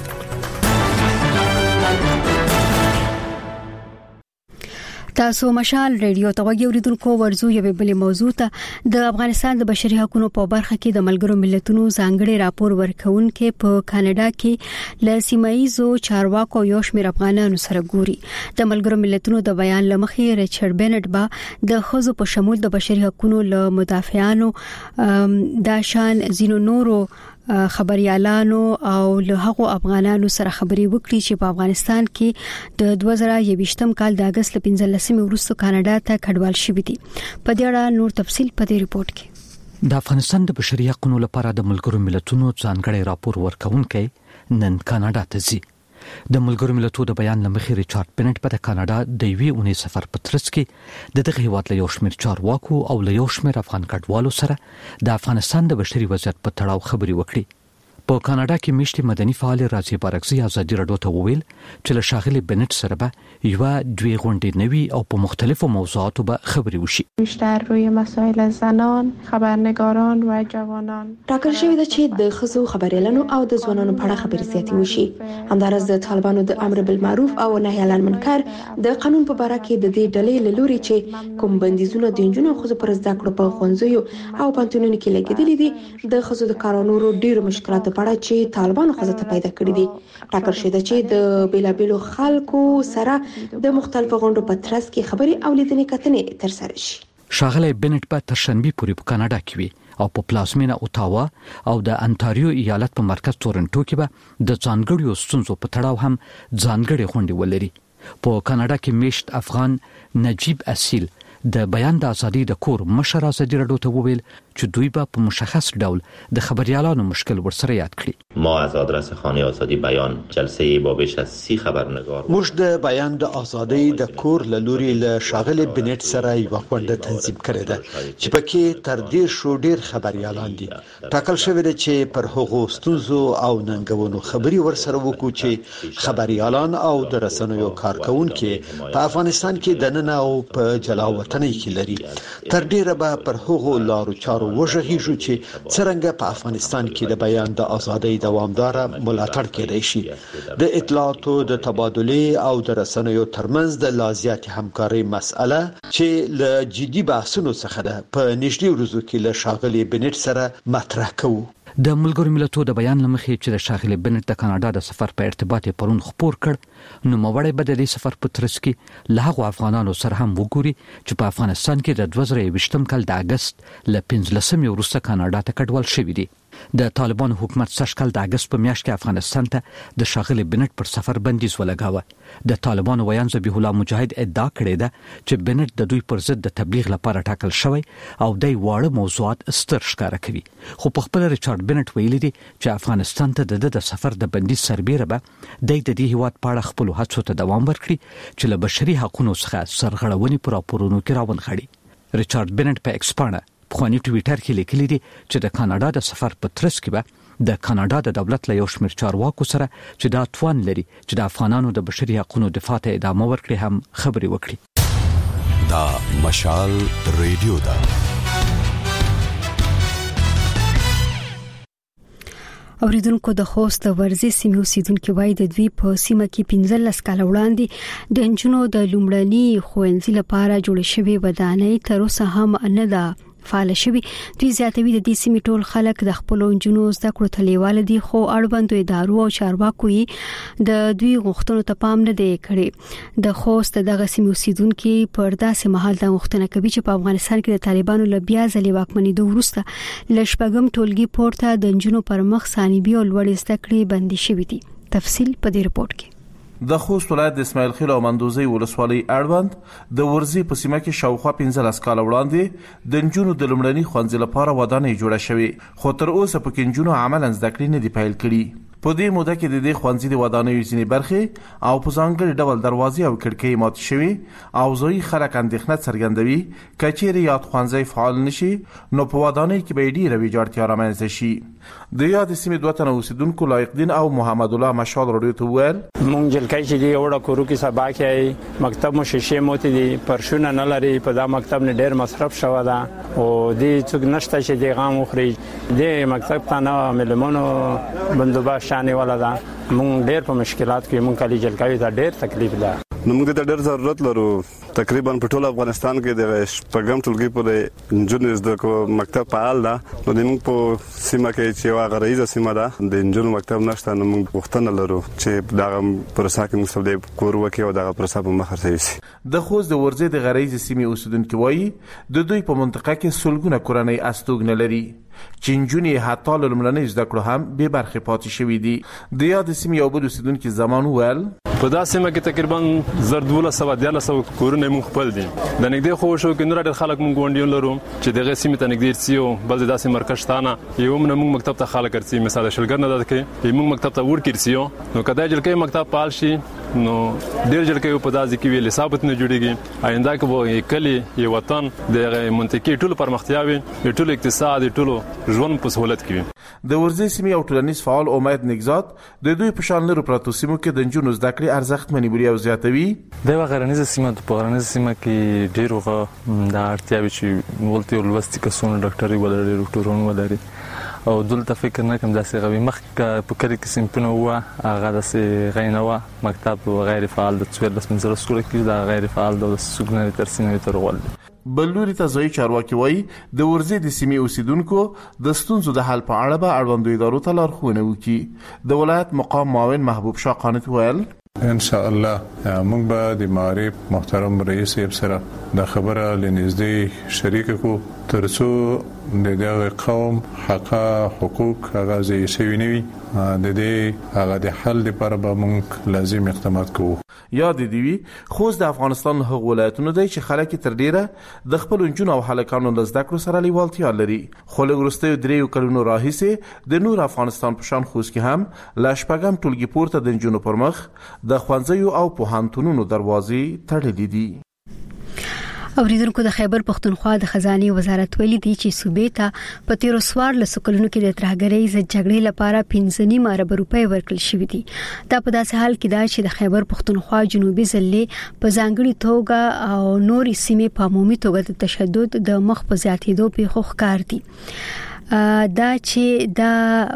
تاسو مشال ریډیو ته وګورئ. اوریدونکو ورزو یو بل موضوع ته د افغانستان د بشري حقوقو په برخه کې د ملګرو ملتونو ځانګړي راپور ورکونکو په کاناډا کې ل سیمایزو چارواکو یو شمېر افغانانو سره ګوري. د ملګرو ملتونو د بیان لمخې ریچارډ بنټ با د خزو په شمول د بشري حقوقو له مدافعانو د شان زینو نورو خبريالانو او له هغو افغانانو سره خبري وکړي چې په افغانستان کې د 2021م کال د اگست 15 وروسته کاناډا ته کډوال شوي دي. په دې اړه نور تفصيل په دې ریپورت کې. د افغانستان د بشري حقوقو لپاره د ملګرو ملتونو ځانګړي راپور ورکونکي نن کاناډا ته ځي. د ملګرو ملتونو د بیان لمخې ریچارډ بنټ په کاناډا د یوې اونۍ سفر په ترڅ کې د دغه هیواد له یو شمېر چارواکو او له یو شمېر افغان کډوالو سره د افغانستان د بشري وضعیت په تړاو خبري وکړي. په کاناډا کې میشتي مدني فعال راځي بارکزي ازادي راډیو ته وویل چې له شاغلي بنټ سره به یو دوی غونډې نوي او په مختلفو موضوعاتو به خبري وشي. بیشتر روی مسائل زنان، خبرنگاران و جوانان ټاکل شوی دی چې د ښځو خبريالانو او د ځوانانو په اړه خبري زیاتې وشي. همدارس د طالبانو د امر بالمعروف او نهي عن المنکر د قانون په اړه کې د دې ډلې له لوري چې کوم بندیزونه د جنونو خزو پر زده کړو په ښوونځیو او پانتونونو کې لګیدلې دي د خزو د کارونو ډیرو مشکلات په اړه چې طالبانو خزه ته پیدا کړی دي. ټاکل شوی دی چې د بیلابیلو خلکو سره د مختلفو غونډو په ترڅ کې خبري او لیدنې کتنې ترسره شي. شاغلی بنټ په ترشنبه پورې په کاناډا کې وي او په پلازمینه اوټاوا او د انټاریو ایالت په مرکز تورنټو کې به د ځانګړیو ستونزو په تړاو هم ځانګړي غونډې ولري. په کاناډا کې میشت افغان نجیب اصیل د بیان د ازادي د کور مشر ازادي راډیو ته وویل چې دوی به په مشخص ډول د خبريالانو مشکل ورسره یاد کړي. ما از آدرس خانه آزادی بیان جلسه با بیش از 30 خبرنگار موږ د بیان د ازادۍ د کور له لوري له شاغلي بنټ سره یو غونډه تنظیم کړې ده چې پکې تر دې شو ډیر خبريالان دي. ټاکل شوی دی چې پر هغو ستونزو او ننګونو خبري ورسره وکړو چې خبريالان او د رسنیو کارکونکو په افغانستان کې د نن او په جلاوطنۍ کې لري. تر ډیره به پر هغو لارو چارو وژغیږو چې څنګه په افغانستان کې د بیان د ازادۍ دوامدار ملاتړ کېدای شي. د اطلاعاتو د تبادله او د رسنیو ترمنځ د لازیات همکاري مسأله چې له جدي بحثونو څخه ده په نږدې ورځو کې له شاغلي بنټ سره مطرح کوو. د ملګرو ملتونو د بیان لمخې چې د شاغلي بنټ د کاناډا د سفر په ارتباط پرون خبر کړ نو موړې به د سفر په ترڅ کې له هغو افغانانو سره هم وګوري چې په افغانستان کې د 2023 کال د اگست ل 15 وروسته کاناډا ته کډوال شوی دي. د طالبانو حکومت سږکال د اگست په میاشت کې افغانستان ته د شاغلي بنټ پر سفر بندیز ولګاوه. د طالبانو ویان ذبیح الله مجاهد ادعا کړې ده چې بنټ د دوی پر ضد د تبلیغ لپاره ټاکل شوی او د واړه موضوعات ستر ښکاره کوي. خو په خپل ریچارډ بنټ ویلي دي چې افغانستان ته د سفر د بندیز سربیره به د دې هیواد په اړه خپل هڅو ته دوام ورکړي چې له بشري حقوقو څخه سرغړونې پر راپورونو کې راونغاړي. ریچارډ بنټ په ایکسپانه خواني ټویټر کې لیکلي دي چې د کاناډا د سفر په ترڅ کې به د کاناډا د دولت له یو شمېر چارواکو سره چې دا توان لري چې د افغانانو د بشري حقوقو دفاع ته ادامه ورکړي هم خبري وکړي. دا مشال ریډیو دا اوریدونکو د خوست ورزي سیمې اوسیدونکو وایي د دوی په سیمه کې 15 کال وړاندې د انجونو د لومړني خوندزي لپاره جوړ شوی ودانۍ تر اوسه هم نه ده فعال شوی. دوی زیاتوي د دې سیمې ټول خلک د خپل انجونو زده کړو ته لیواله دي خو اړوندو ادارو او چارواکو یې د دوی غوښتنو ته پام نه دی کړی. د خوست دغه سیمې اوسیدونکو پر داسې مهال د غوښتنه کوي چې په افغانستان کې د طالبانو له بیا ځلې واکمنېدو وروسته لشپږم ټولګي پورته د انجونو پر مخ ثانوي او لوړ زده کړې بندي شوې دي. تفصیل په دې رپورت کې. د خوست ولایت د اسماعیل خیل او مندوزي ولسوالۍ اړوند د ورزي په سیمه کې شاوخوا 15 کال وړاندې د انجونو د لومړني خوندزي لپاره ودانۍ جوړه شوې خو تر اوسه پکې انجونو عملاً زده کړې نه دي پیل کړي. په دې موده کې د دې خوندزي د ودانۍ ځینې برخې او په ځانګړي ډول دروازې او کړکۍ مات شوي او ځای خلک اندېښنه څرګندوي کچېرې یاد خوندزي فعال نشي نو په ودانۍ کې به ډېره ویجاړتیا رامنځته شي. د یاد سیمې دوه تنه اوسیدونکو لایق دین او محمد الله مشال رادیو ته وویل مونږ جلکای چې دی وړه کورو کې سبا کې مکتب مو شیشه موتی دي پرشونه نه لري په دا مکتب نه ډېر مصرف شوه ده او دې څوک نشته چې دی غام وخري دې مکتب ته نه ملمونو بندوبست شانې ولا ده مونږ ډېر په مشکلات کې مونږ کلی جلکای ته ډېر تکلیف ده. نو موږ ته ډېر ضرورت لرو تقریبا په ټول افغانستان کې د شپږم ټولګي په انجونو زده کړو مکتب فعال ده نو د موږ په سیمه کې چې واغ رئیس سیمه ده د انجونو مکتب نشته نو موږ غوښتنه لرو چې دا پروسه کې موږ د کور وکي او دا پروسه په مخ رسي. د خوست د ورزي د غریز سیمې اوسیدونکو وایي د دوی په منطقه کې سلګونه کورنۍ استوګنه لري چې انجونې حتی له لومړنۍ زده کړو هم به برخې پاتې شوي دي. د یاد سیمې یو بل اوسیدونکو زمان وویل په دا سیمه کې تقریبا 1200 کورونه مونږ خپل دي د نږدې خو شو کې نور ډېر خلک مونږ غونډیون لرو چې دغه سیمه ته نږدې سیو بل داسې مرکز تانه یو مونږ مکتب ته خلک ارسي مثال شلګر نه ده کې مونږ مکتب ته ور کړسیو نو کدا جلکې مکتب پال شي نو ډېر جلکې په داسې کې ویل ثابت نه جوړيږي آینده کې وو کلی یو وطن د منطقي ټول پرمختیاوي ټول اقتصاد ټول ژوند په سہولت کې د ورزي سیمې او ټولنیز فعال امید نگزاد د دوی په شان لرو پروتو سیمو کې د انجونو زده کړې ارزښت منی بری او زیاتوي. د غرنیزه سیمه په غرنیزه سیمه کې ډېر د اړتیاوي چې ولته ولوستي کسونه ډاکټري ولري ډاکټرونه ولري او دلته فکر نه کوم داسې غوي مخ په کلی کې سیمپونه هوا هغه داسې غینوا مکتب غیر فعال د 14 سکول کې دا غیر فعال د سګنري ترسینوي ترول بلوري ته ځای چارواکي وایي د ورزي د سیمې اوسیدونکو د ستونزو د حل په اړه به اړوندو ادارو ته لارښوونه وکړي. د ولایت مقام معاون محبوب شاه قانت ویل ان شاء الله موږ به د معارف محترم رئیس صاحب سره د خبره لنږدې شریک کو ترڅو د دغه قوم حقوق هغه ځای شوی نه وي د دې هغه د حل لپاره به موږ لازم اقدامات کوو. یاد دی وی خوست د افغانستان هغه ولایتونه دی چې خلک تر ډیره د خپل انجونو او هلکانو د زده کړو سره لیوالتیا لري. خو له وروستیو 3 کلونو راهیسې د نور افغانستان په شان خوست کې هم لا شپږم ټولګي پورته د انجونو پر مخ د ښوونځیو او پوهنتونونو دروازې تړلې دي. اوریدونکو د خیبر پختونخوا د خزانه وزارت ویلي دی چې صوبې ته په 13 لسکلونو کې د ترهګرۍ ضد جګړې لپاره 15 ارب روپۍ ورکړل شوې دي. دا په داسې حال کې دا چې د خیبر پختونخوا جنوبي ضلع په ځانګړي توګه او نورې سیمې په عمومي توګه د تشدد د مخ په زیاتېدو په خوخ کار دي. دا چې دا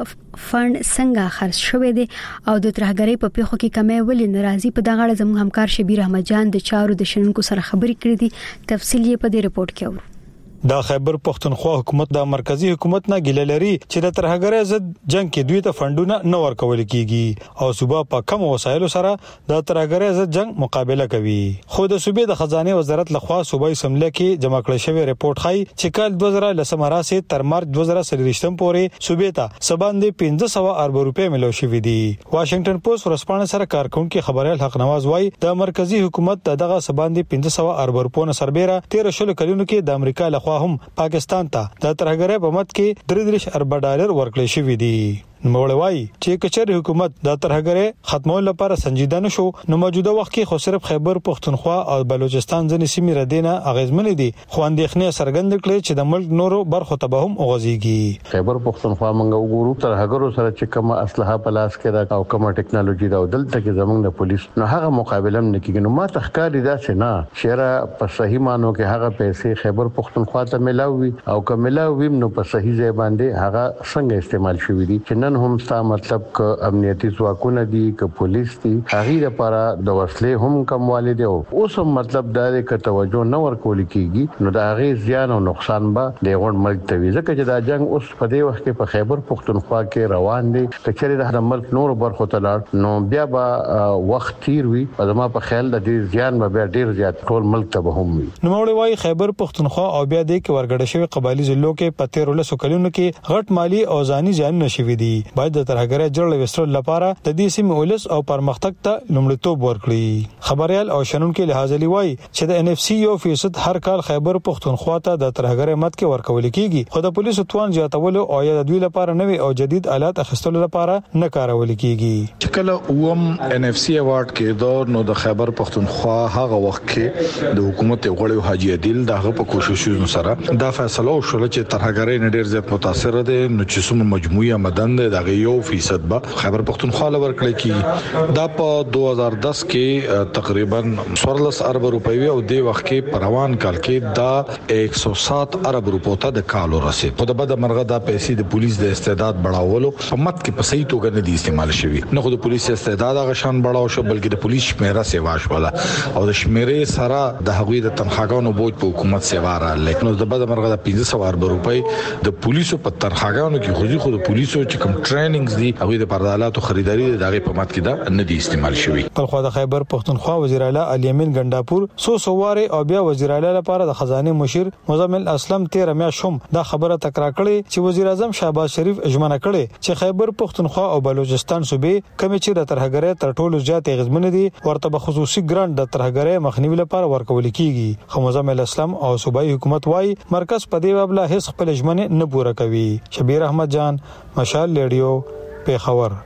فند څنګه خرج شوی دی او د ترهګرۍ په پیښو کې کمی ولې ناراضي په دغه اړه زموږ همکار شبیر احمد جان د چارو د شنونکو سره خبرې کړې دي. تفصیل یې په دې رپورت کې اورو. د خیبر پختونخوا حکومت د مرکزی حکومت نه ګیله لري چې د ترهګرۍ ضد جنگ کې دوی ته فندونه نه ورکول کیږي او صوبه په کم وسایلو سره د ترهګرۍ ضد جنگ مقابله کوي. خو د صوبې د خزانه وزارت لخوا صوبایي سملې کې جمع کړل شوی ریپورت ښيي چې کال 2010 سه تر مارچ 2023 پورې صوبې ته سباندې 1500 ارب روپۍ ملو شوې دي. واشنگټن پوسټ ورسپانه سره کارکونکو خبريال حق نواز وايي د مرکزی حکومت دغه سباندې 1500 ارب روپۍ سربېره 13 کلونو کې د امریکا لخوا هم پاکستان ته د ترهګرۍ په مت کې 33 ارب ډالر ورکړل شوی دي. نوموړی چې کچېر حکومت د ترهګرۍ ختمولو لپاره سنجیده نشو نو موجوده وخت کې خو صرف خیبر پختونخوا او بلوچستان ځنې سیمې ردینه اغیزمن دي. خو اندېښنې څرګند کړي چې د ملک نورو برخو ته به هم اوغځيږي. خیبر پختونخوا موږ وګورو ترهګرو سره چې کومه اسلحه په لاس کې ده او کومه ټکنالوژي ده او دلته کې زموږ د پولیس نو هغه مقابله نه کیږي. نو ما تخکاری دا چې نه شهره په صحیح مانو کې هغه پیسې خیبر پختونخوا ته ملاوي او کوملاوي نو په صحیح ځای باندې هغه څنګه استعمال شوی دي چې نن هم ستا مطلب ک امنیتي ځواکونه دي ک پولیس دي هغه لپاره د وسلې هم کم والي دي اوس مطلب دا دی ک توجه نه ورکول کیږي نو دا غي زیان او نقصان به د غون ملک ته وي ځکه چې دا جنگ اوس په دې وخت کې په خیبر پختونخوا کې روان دي کچېره د ملک نور برخو ته لاړ نو بیا به وخت تیر وي او زما په خیال د دې زیان به ډیر زیات ټول ملک ته به هم وي. نو موږ وايي خیبر پختونخوا او بیا د کې ورګړې شوی قبایلی ضلعو کې په 13 کلونو کې غټ مالی او ځاني ځان نشوي دي. باید د ترهګرۍ جوړ وسرل لپاره د دې سیمې ولس او پرمختګ ته لومړیتوب ورکړي. خبريال او شنونکو لحاظلی وای چې د NFC 1% هر کال خیبر پختونخوا ته د ترهګرۍ مت کې ورکول کیږي خو د پولیسو توان زیاتول او یا د دوی لپاره نوي او جدید آلات اخیستلو لپاره نه کارول کیږي. چې کله NFC ایوارډ کې دور نو د خیبر پختونخوا هغه وخت کې د حکومت غړي حاجی عادل دغه په کوششونو سره دا فیصله وشول چې ترهګرۍ نه ډیر زیات متاثر دي نو چې څومره مجموعي آمدن دغه 1% به خیبر پختونخوا لورکړي کی دا په 2010 کې تقریبا 14 ارب روپۍ او د وخت کې پروان کال کې دا 107 ارب روپۍ ته د کالو رسید. په د بد مرغه دا پیسې د پولیس د استعداد بڑاولو په مت کې په صحیح توګه نه دي استعمال شوی. نه خو د پولیس استعداد هغه شان بڑاو شو بلکې د پولیس شمیره سیواش ولا او د شمیره سره د هغوی د تنخواګانو بوج په حکومت سیواره لیکن د بد مرغه د 1500 ارب روپۍ د پولیسو په تنخواګانو کې خو د پولیسو چې کوم ټریننګز دي هغه د پردالاتو خریداري دغه په مات کې دا نه دي استعمال شوی. په خو د خیبر پختونخوا وزیر اعلی علي امین ګنداپور سواره او بیا وزیر اعلی لپاره د خزانه مشیر مزمل اسلم 13 میاشم دا خبره تکرار کړي چې وزیر اعظم شهباز شریف اجماع کړي چې خیبر پختونخوا او بلوچستان صوبې کمی چې د ترهګرۍ تر ټولو زیات غزمن دي ورته به خصوصي ګرانټ د ترهګرۍ مخنیوي لپاره ورکول کیږي. خو مزمل اسلم او صوبایي حکومت وايي مرکز په دې وبله هیڅ خپل اجمنه نه پوره کوي. شبیر احمد جان مشال ریډیو پیښور.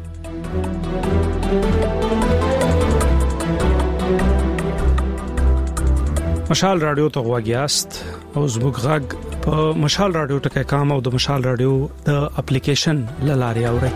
مشال رادیو ته غواګیاست او زموږ غږ په مشال رادیو ټکي کام او د مشال رادیو د اپلیکیشن لاري اوري.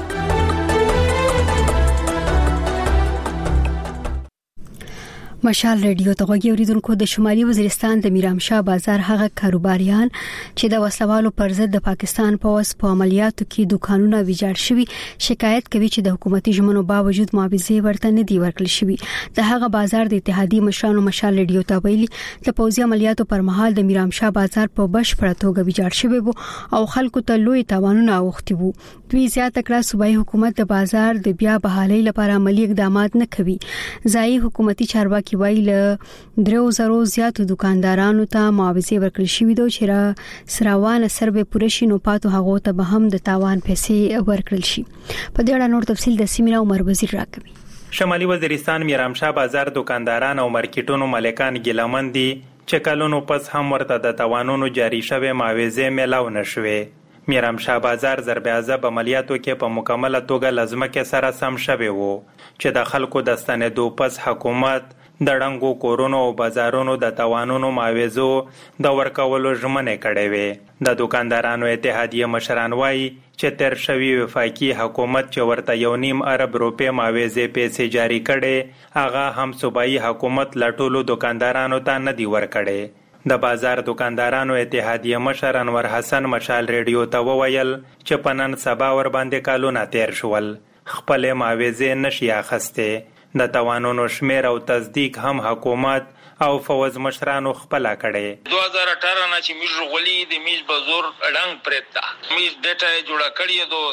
مشال ریډیو ته غوږی اوریدونکو د شمالي وزیرستان د میرامشاه بازار هغه کاروباریان چې د وسلوالو پر ضد د پاکستان پولیس په عملیاتو کې دکانونه ویجاړ شوي شکایت کوي چې د حکومتي ژمنو باوجود معاوضه ورته نه دی ورکړل شوی. د هغه بازار د اتحادیې مشرانو مشال ریډیو ته ویلي د پوځي عملیاتو پر مهال د میرامشاه بازار په بشپړه توګه ویجاړ شوی وو او خلکو ته لوی تاوانونه اوختي وو. دوی زیاته کړه صوبایي حکومت د بازار د بیا بحالۍ لپاره عملی اقدامات نه کوي. ځایي حکومتي چارواکي چارواکي ویل 3000 زیاتو دکاندارانو ته معاوضه ورکړل شوې ده چې را سراوان سربه پرشي نو پاتو هغه ته به هم د تاوان پیسې ورکړل شي. په دې اړه نور تفصیل د سیمه عمر وزیر راکوي. شمالي وزیرستان میرامشاه بازار دکانداران او مارکیټونو مالکان ګیلمن دي چې کلونو پس هم ورته د تاوانونو جاری شوه معاوضه ملاو نشوي. میرامشاه بازار ضربه‌عضب عملیاتو کې په مکمله توګه لازمه سره سم شوی وو چې د خلکو د ستنېدو پس حکومت د ډنګو کورونو او بازارونو د تاوانونو معاوضو د ورکولو ژمنې کړې وې. د دکاندارانو اتحادیه مشران وایي چې تر شوی وفاقي حکومت چې ورته 1.5 ارب روپے معاوضه پیسې جاری کړي هغه هم صوبایي حکومت لا ټولو دکاندارانو ته نه دی ورکړي. د بازار دکاندارانو اتحادیه مشر انور حسن مشال ریډیو ته وویل چې پنن سبا ور باندې کالونه تیر شول خپل معاوضه نشي اخسته د توانونو شمیر او تصدیق هم حکومت او فوز مشرانو خپل کړي. 2018 نه چې میج غولي د میج بازور ډنګ پرتا میج ډیټا جوړه کړی دو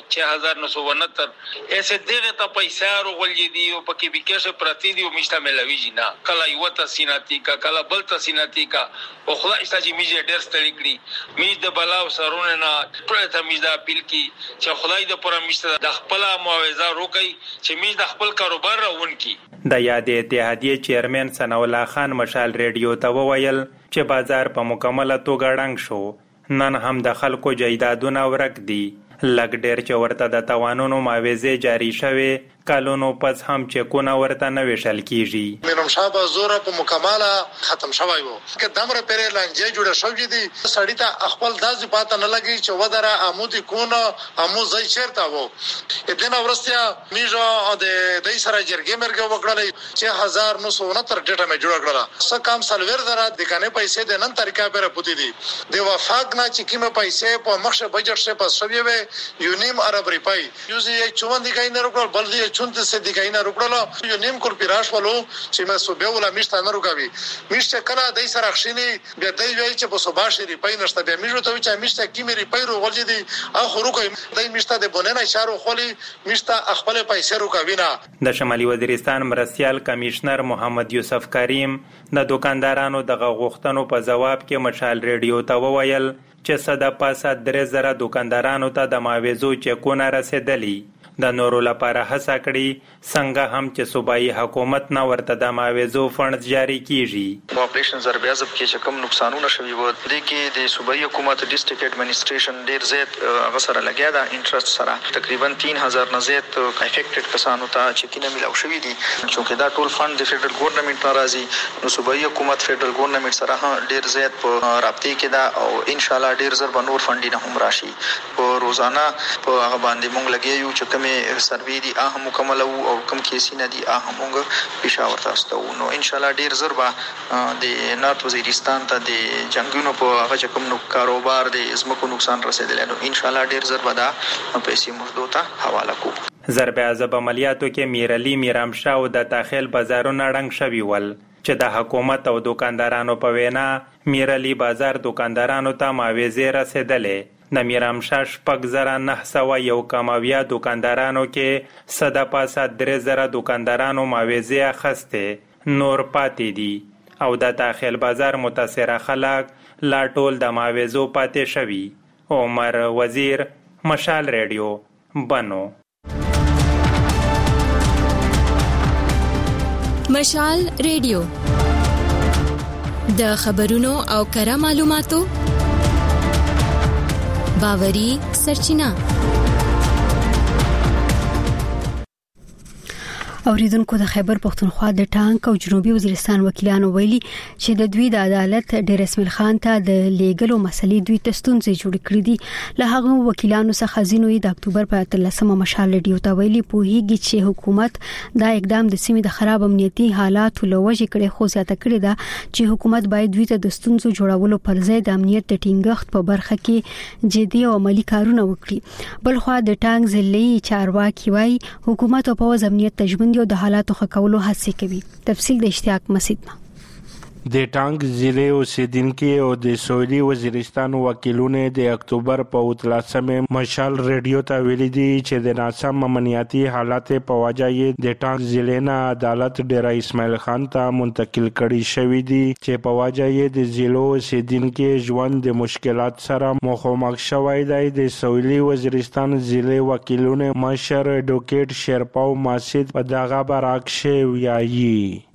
6969 ایسه دغه ته پیسې غولي دی او پکې بکشه پرتی دی او میشته ملوي نه کله یو تاسیناتی کا کله بل تاسیناتی کا او خدای ستاسو میج ډیر ستړي کړی میج د بلاو سرونه نه پرته میج د اپیل کی چې خدای د پوره میشته د خپل معاوضه روکي چې میج د خپل کاروبار راون کی. د یاد اتحادیه چیرمن ثنا الله خان مشال ریډیو ته وویل چې بازار په مکمله توګه ړنګ شو. نن هم د خلکو جایدادونه ورک دي. لګ ډیر چې ورته د توانونو معاوضه جاری شوه کالونو پس هم چکونه ورته نه وشل کیږي. میرامشاه بازار په مکمله ختم شوی وو که دمر پرې لنجې جوړه شوې دي سړی ته خپل داسې پاته نه لګي چې ودره عمودي کونه عمو ځای چیرته وو. دنه ورستیا میجو د دې سره جرګې مرګ وکړلې چې 1969 ډیټا مې جوړ کړل څه کام سلویر درا د کنه پیسې د نن طریقې پر پوتې دي د وفاق نه چې کیمه پیسې په مخه بجټ شه پس شوی وي 1.5 ارب روپۍ یوزي 54 کای نه وکړل بل دې 34 دی نه وکړل 1.5 کور پیراش ولو چې مې صوبې ولا میشته نه روکاوي میشته کله دای سره خښینی بیا دای وی چې په صبح شری پای نشته بیا میجو ته چې میشته کیمه ری پای رو ولجی دی اخو روکای دای میشته د بوننه اشاره خولي میشته خپل پیسې روکاوي نه. د شمالي وزیرستان مرستيال کمشنر محمد یوسف کریم د دکاندارانو دغه غوښتنو په جواب کې مشال ریډیو ته وویل چې صدا پاسه 3000 دکاندارانو ته د معاوضو چکونه رسیدلی. د نورو لپاره هڅه کړي څنګه هم چې صوبایي حکومت نه ورته د معاوضو فند جاری کیږي. په اپریشن ضربه‌عضب کې چې کوم نقصانونه شوي وو د کې د صوبایي حکومت ډیسټریکټ اډمنستریشن ډیر زیات غسر لګیا دا انټرست سره تقریبا 3000 نه زیات افیکټډ کسانو ته چې کینه ملو شوي دي چې دا ټول فند د فدرل ګورنمنت ناراضي نو صوبایي حکومت فدرل ګورنمنت سره ډیر زیات په رابطه کې دا او ان شاء الله ډیر زر بنور فندینه هم راشي. په روزانه په هغه باندې مونږ لګیو چې کوم سروي دي اهم مکمل او کم کیسې نه دي اهمونګ پېښور تاسو نو ان شاء الله ډیر زر به د نارت وزیرستان ته د جنگونو په هغه کوم نو کاروبار د زمکو نقصان رسیدلی نو ان شاء الله ډیر زر به دا پیسې موږ ته حواله کوو. ضربه‌عضب عملیاتو کې میرعلی میرامشاه او د داخل بازارونه ړنګ شوي ول چې د حکومت او دکاندارانو په وینا میرعلی بازار دکاندارانو ته معاوضه رسیدلې. د میرامشاه 6901 کماویا دکاندارانو کې صدا پاسه 3000 دکاندارانو معاوضه اخسته نور پاتې دي او د داخل بازار متاثره خلک لا ټول د معاوضو پاتې شوي. عمر وزیر مشال ریډیو بنو. مشال ریډیو د خبرونو او کره معلوماتو باوري سرچینه. اوریدونکو د خیبر پختونخوا د ټانک او جنوبي وزیرستان وکیلانو ویلي چې د دوی د عدالت ډیر اسماعیل خان ته د لیګلو مسلې دوی تستونځي جوړ کړې دي. له هغه وکیلانو څخه ځینوي د اکتوبر په 13مه مشال ریډیو ته ویلي پوهیږي چې حکومت دا اقدام د سیمې د خراب امنیتي حالاتو لوجه کړي خو زیاته کړې ده چې حکومت باید دوی ته د ستونزو جوړولو پر ځای د امنیت د ټینګښت په برخه کې جدي او عملی کارونه وکړي. بلخو د ټانک ضلعي چارواکي وايي حکومت او پوز امنیت تجمن او د حالاتو ښه کولو هڅه کوي. تفصیل د اشتیاق مسعود. د ټانګ ضلع اوسیدونکو او د سویلي وزیرستان وکیلونو د اکتوبر په 13 مشال ریډیو ته ویلي دي چې د ناسم امنیتي حالات په وجه یې د ټانګ ضلع نه عدالت ډیر اسماعیل خان ته منتقل کړي شوی دي چې په وجه یې د ضلع اوسیدونکو ژوند د مشکلات سره مخامخ شوی دی. د سویلي وزیرستان ضلع وکیلونو مشر اډوکیټ شیرپاو ماسید په دغه برعکس ویایي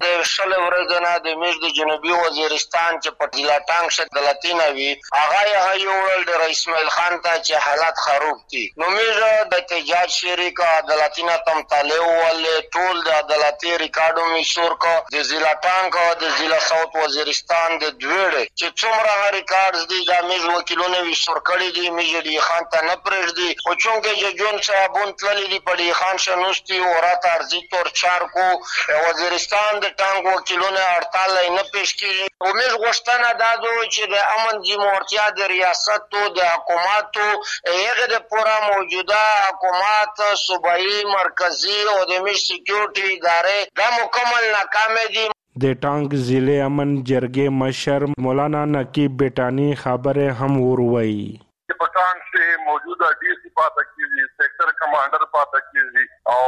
شل ورځې نه د میش د جنوبي وزیرستان چې په ضلع ټانګ شه دلتینه وی هغه یې یوړل د اسماعیل خان ته چې حالات خراب دي. نو میش د احتجاج شریک عدالتینه تم طالب ول ټول د عدالتي ریکارډو میشور کو د ضلع ټانګ او د ضلع ساوث وزیرستان د دوړې چې څومره ریکارډز دي د میش وکیلونو ویشور کړي دي میش دی خان ته نه پرېږدي خو چونکه جون صاحبون تللی دی په دی خان شنوستي اورات ارزي تور چار کو وزیرستان د وکیلونه هړتال نه پیش کیږي. امید غوښتنه دا ده چې د امن ذمہورتیا د ریاست او د حکومتو هغه د پورا موجوده حکومت صوبایي مرکزی او د میش سکیورټي ادارې دا مکمل ناکام دي. د ټانګ ضلع امن جرګې مشر مولانا نقیب بیٹانی خبره هم وروي په ټانګ کې موجوده ډي سي پاتې کیږي سیکټر کمانډر پاتې کیږي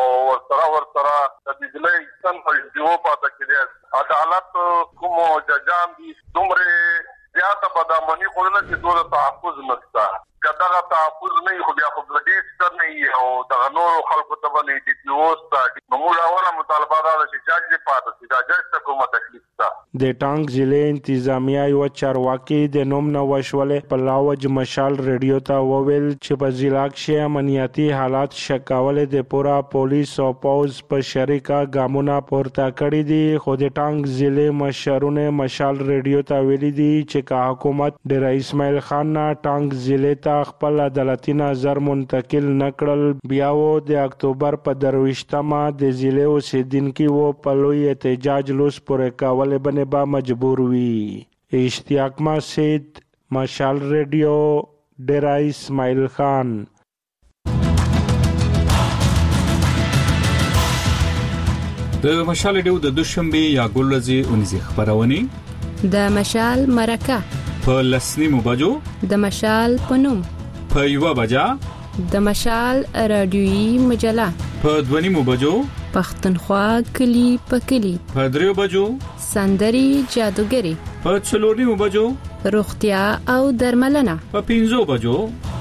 او ورسره د ضلع سن په دیو پاتې کیږي. عدالت کوم ججان دي دومره زیاته بدامني خورنه چې دوه تحفظ نشته کدا تحفظ نه خو بیا خو ګډي ستر نه او د نورو خلکو ته باندې دي پی او ستاسو نو موږ اوله مطالبه دا چې جج پاتې شي دا جج ته کومه تکلیف ده. د ټانګ ضلع انتظامیه یو چارواکي د نوم نو وشولې په لاوج مشال ریډیو ته وویل چې په ضلع کې امنیتي حالات شکاوله د پورا پولیس او پوز په شریکه ګامونه پورته کړی دي. خو د ټانګ ضلع مشرونه مشال ریډیو ته ویلي دي چې کا حکومت د رئیس اسماعیل خان نه ټانګ ضلع ته خپل عدالتي نظر منتقل نکړل بیا و د اکتوبر په 23مه د ضلع اوسیدونکو په لوی احتجاج لوس پورې کول باندې با مجبور وي. اشتیاق ماسید مشال ریډیو ډیرا اسماعیل خان. د مشال ریډیو د دوشنبه یا ګلزي اونځي خبرونه د مشال مرکه په لسنیمو بجو د مشال پنوم په یو بجا د مشال رادیویی مجله په دونیمو بجو پښتونخوا کلی په کلی په دریو بجو سندري جادوګری په څلورنیمو بجو روغتیا او درملنه په 5 بجو.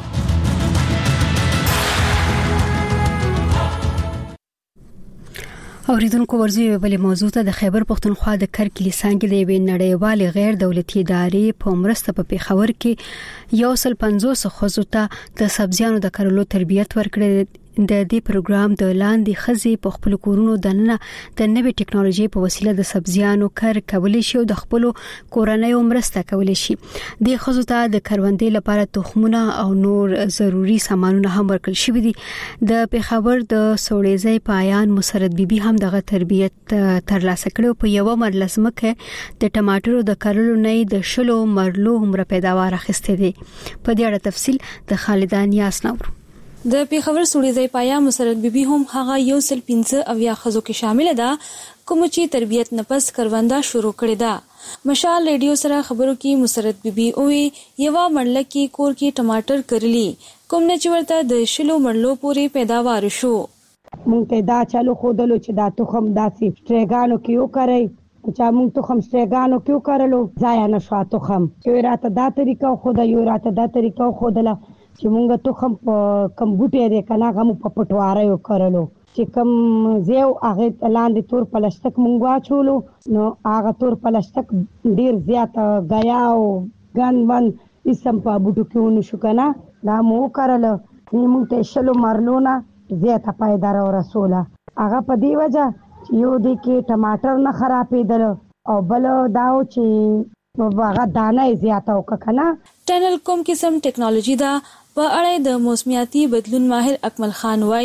اوریدونکو ورزی بلې موضوع ته د خیبر پښتونخوا د کرکلی څنګه د یوې نړیوال غیر دولتي ادارې په مرسته په پیښور کې 150 خزو ته د سبزیانو د کرلو تربیت ورکړي. د دې پروګرام د لاندې خزي په خپل کورونو دننه د نوې ټکنالوژي په وسیله د سبزیانو کار کولای شي او د خپل کورنۍ مرسته کولای شي. د خزو ته د کروندې لپاره تخمونه او نور ضروری سامانونه هم ورکړل شوي دي. د پیښور د سوړېزۍ پایان مسرت بیبي هم دغه تربیت ترلاسه کړو. په یو مرلسمکه د ټماټرو د کرلو نه د شلو مرلو هم پیداوار اخیسته دي. په دې اړه تفصیل د خالدان یاس نور. د پیښور سوړېزۍ پایا مسرت بیبي هم هغه 115 اویا خزو کې شامل ده کوم چې تربیت نفس کروندا شروع کړی ده. مشال ریډیو سره خبرو کې مسرت بیبي اوې یو مرله کې کور کې ټماټر کرلی کوم نه چې ورته د شلو مرلو پورې پیداوار شو. مونږ ته دا چالو خودلو چې دا تخم داسې سټریګانو کې وکړي چې مونږ تخم سټریګانو کې وکړلو ځای نه شو تخم چې راته دا طریقه خو دا یو راته دا طریقه خودله چې مونږ تخم په کمبوټي دی کنه غو په پټواره یو کړلو چې کم زیو هغه لاندې تور پلاستیک مونږ واچولو نو هغه تور پلاستیک ډیر زیات غیا او ګن ون اسم په بوټو کې ونه شو کنه دا مو کړل مونږ ته شلو مرلونه زیاته پایدار او رسوله هغه په دی وجه یو دی کې ټماټر نه خرابېدل او بل داو چې هغه دانه زیاته وکړه. ټنل کوم قسم ټیکنالوژي دا په اړه د موسمیاتي بدلون ماهر اکمل خان وایي